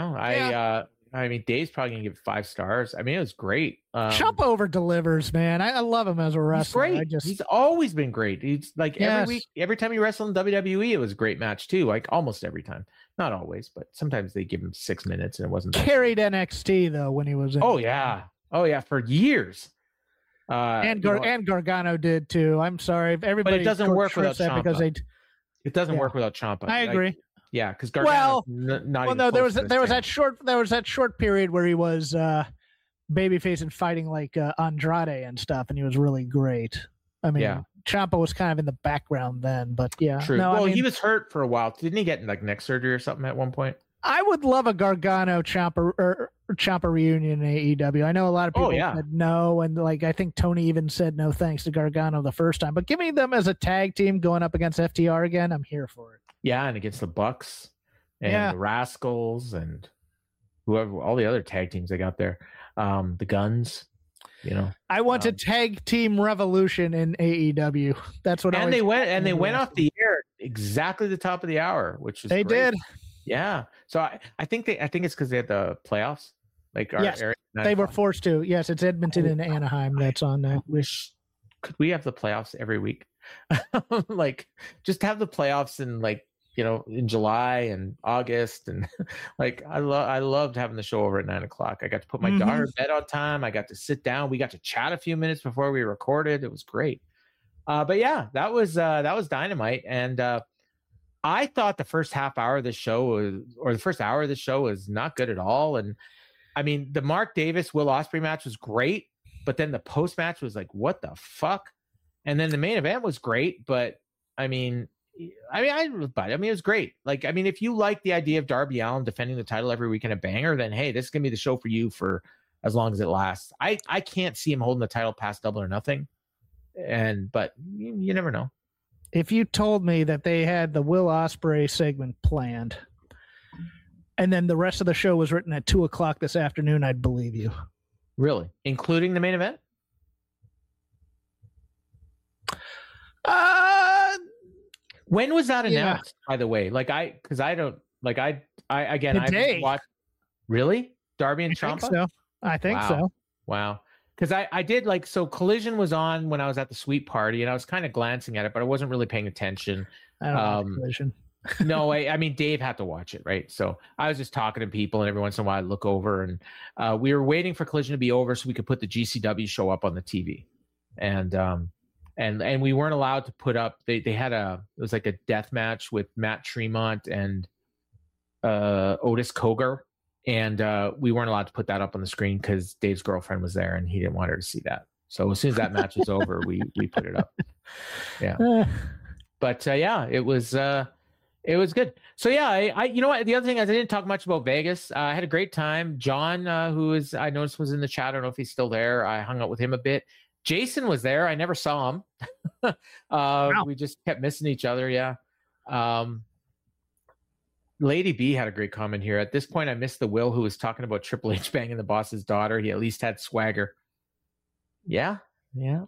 I mean, Dave's probably gonna give it 5 stars. I mean, it was great. Ciampa over delivers, man. I love him as a wrestler. He's great. He's always been great. He's like every week, every time he wrestled in WWE, it was a great match too. Like almost every time, not always, but sometimes they give him 6 minutes and it wasn't carried NXT though when he was in. Oh yeah, for years. And Gargano did too. I'm sorry, everybody. But it doesn't work without Ciampa. Because it doesn't work without Ciampa. I agree. Yeah, because Gargano. There was that short period where he was babyface and fighting like Andrade and stuff, and he was really great. I mean, Ciampa was kind of in the background then, but yeah. True. No, well, he was hurt for a while. Didn't he get like neck surgery or something at one point? I would love a Gargano Ciampa reunion in AEW. I know a lot of people said no, and like I think Tony even said no thanks to Gargano the first time. But give me them as a tag team going up against FTR again. I'm here for it. Yeah, and against the Bucks and the Rascals and whoever, all the other tag teams they got there, the Guns. You know, I want a tag team revolution in AEW. That's what. And they went off the air exactly the top of the hour, which was great. Did. Yeah, so I think it's because they had the playoffs. Like they were forced to. Yes, it's Edmonton and Anaheim that's on there. Could we have the playoffs every week? Like just have the playoffs in like, you know, in July and August, and like I loved having the show over at 9:00. I got to put my daughter to bed on time. I got to sit down. We got to chat a few minutes before we recorded. It was great. But yeah, that was Dynamite, and I thought the first half hour of the show the first hour of the show was not good at all. And I mean, the Mark Davis Will Ospreay match was great, but then the post match was like, what the fuck? And then the main event was great, but I mean, it was great. Like, I mean, if you like the idea of Darby Allin defending the title every week in a banger, then hey, this is gonna be the show for you for as long as it lasts. I can't see him holding the title past Double or Nothing, but you never know. If you told me that they had the Will Ospreay segment planned, and then the rest of the show was written at 2:00 this afternoon, I'd believe you. Really, including the main event? When was that announced, by the way? Like I watched. Really? Darby and Ciampa? I think so. Wow. Because I did so Collision was on when I was at the Sweet Party, and I was kind of glancing at it, but I wasn't really paying attention. I don't know Collision. No, I mean, Dave had to watch it, right? So I was just talking to people, and every once in a while I'd look over, and we were waiting for Collision to be over so we could put the GCW show up on the TV. And we weren't allowed to put up, they had it was like a death match with Matt Tremont and Otis Cogar. And we weren't allowed to put that up on the screen because Dave's girlfriend was there and he didn't want her to see that. So as soon as that match was over, we put it up. Yeah. But it was good. So yeah, I you know what? The other thing is I didn't talk much about Vegas. I had a great time. John, I noticed was in the chat. I don't know if he's still there. I hung out with him a bit. Jason was there. I never saw him. Wow. We just kept missing each other. Yeah. Lady B had a great comment here. At this point, I missed the Will who was talking about Triple H banging the boss's daughter. He at least had swagger. Yeah. So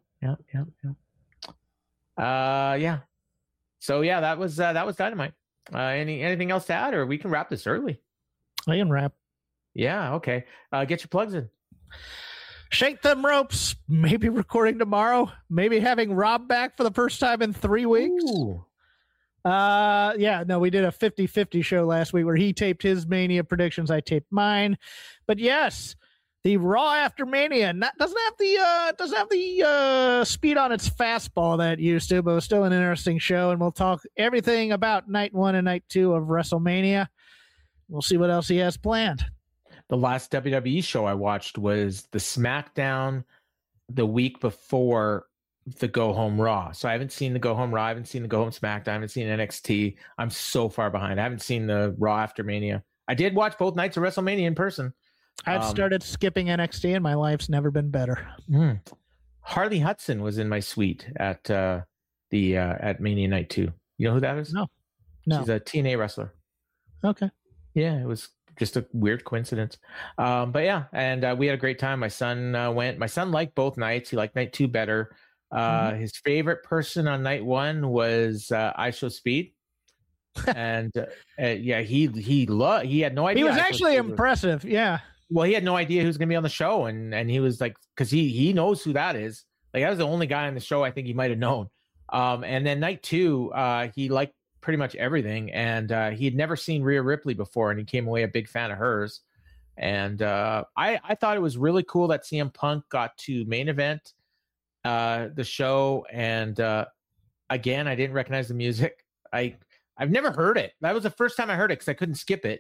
yeah, that was Dynamite. Anything else to add, or we can wrap this early? I can wrap. Yeah. Okay. Get your plugs in. Shake them ropes. Maybe recording tomorrow. Maybe having Rob back for the first time in 3 weeks. Ooh. We did a 50-50 show last week where he taped his Mania predictions. I taped mine. But yes, the Raw after Mania doesn't have the speed on its fastball that it used to, but it was still an interesting show. And we'll talk everything about night 1 and night 2 of WrestleMania. We'll see what else he has planned. The last WWE show I watched was the SmackDown the week before the Go Home Raw. So I haven't seen the Go Home Raw. I haven't seen the Go Home SmackDown. I haven't seen NXT. I'm so far behind. I haven't seen the Raw after Mania. I did watch both nights of WrestleMania in person. I've started skipping NXT and my life's never been better. Harley Hudson was in my suite at at Mania Night 2. You know who that is? No. She's a TNA wrestler. Okay. Yeah, it was just a weird coincidence. But yeah, and we had a great time. My son went. My son liked both nights. He liked night 2 better. His favorite person on night 1 was IShowSpeed. And yeah, he had no idea. He was actually impressive. Yeah. Well, he had no idea who was going to be on the show, and he was like, because he knows who that is. Like, that was the only guy on the show I think he might have known. And then night 2, he liked pretty much everything, and he had never seen Rhea Ripley before, and he came away a big fan of hers. And I thought it was really cool that CM Punk got to main event the show, and again, I didn't recognize the music. I've never heard it. That was the first time I heard it because I couldn't skip it.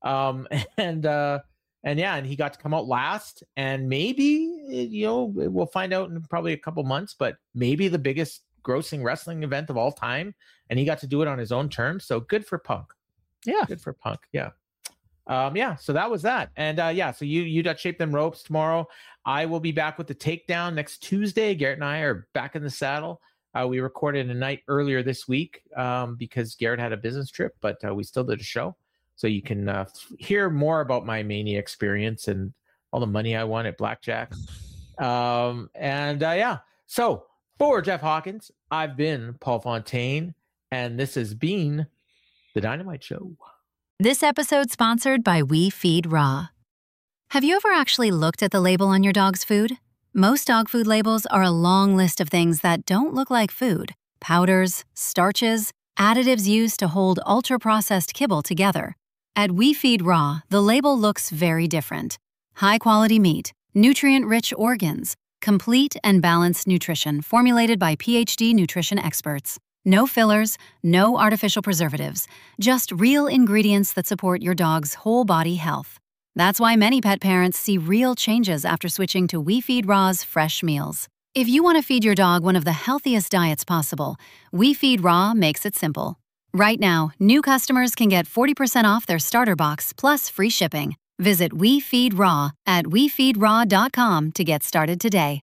And he got to come out last, and maybe, we'll find out in probably a couple months, but maybe the biggest grossing wrestling event of all time, and he got to do it on his own terms. So good for Punk. Yeah, good for Punk. Yeah. So that was that. And so you got Shape Them Ropes tomorrow. I will be back with the Takedown next Tuesday. Garrett and I are back in the saddle. We recorded a night earlier this week because Garrett had a business trip, but we still did a show. So you can hear more about my Mania experience and all the money I won at blackjack. So for Jeff Hawkins, I've been Paul Fontaine, and this has been The Dynamite Show. This episode sponsored by We Feed Raw. Have you ever actually looked at the label on your dog's food? Most dog food labels are a long list of things that don't look like food. Powders, starches, additives used to hold ultra-processed kibble together. At We Feed Raw, the label looks very different. High-quality meat, nutrient-rich organs, complete and balanced nutrition formulated by PhD nutrition experts. No fillers, no artificial preservatives, just real ingredients that support your dog's whole body health. That's why many pet parents see real changes after switching to We Feed Raw's fresh meals. If you want to feed your dog one of the healthiest diets possible, We Feed Raw makes it simple. Right now, new customers can get 40% off their starter box plus free shipping. Visit We Feed Raw at wefeedraw.com to get started today.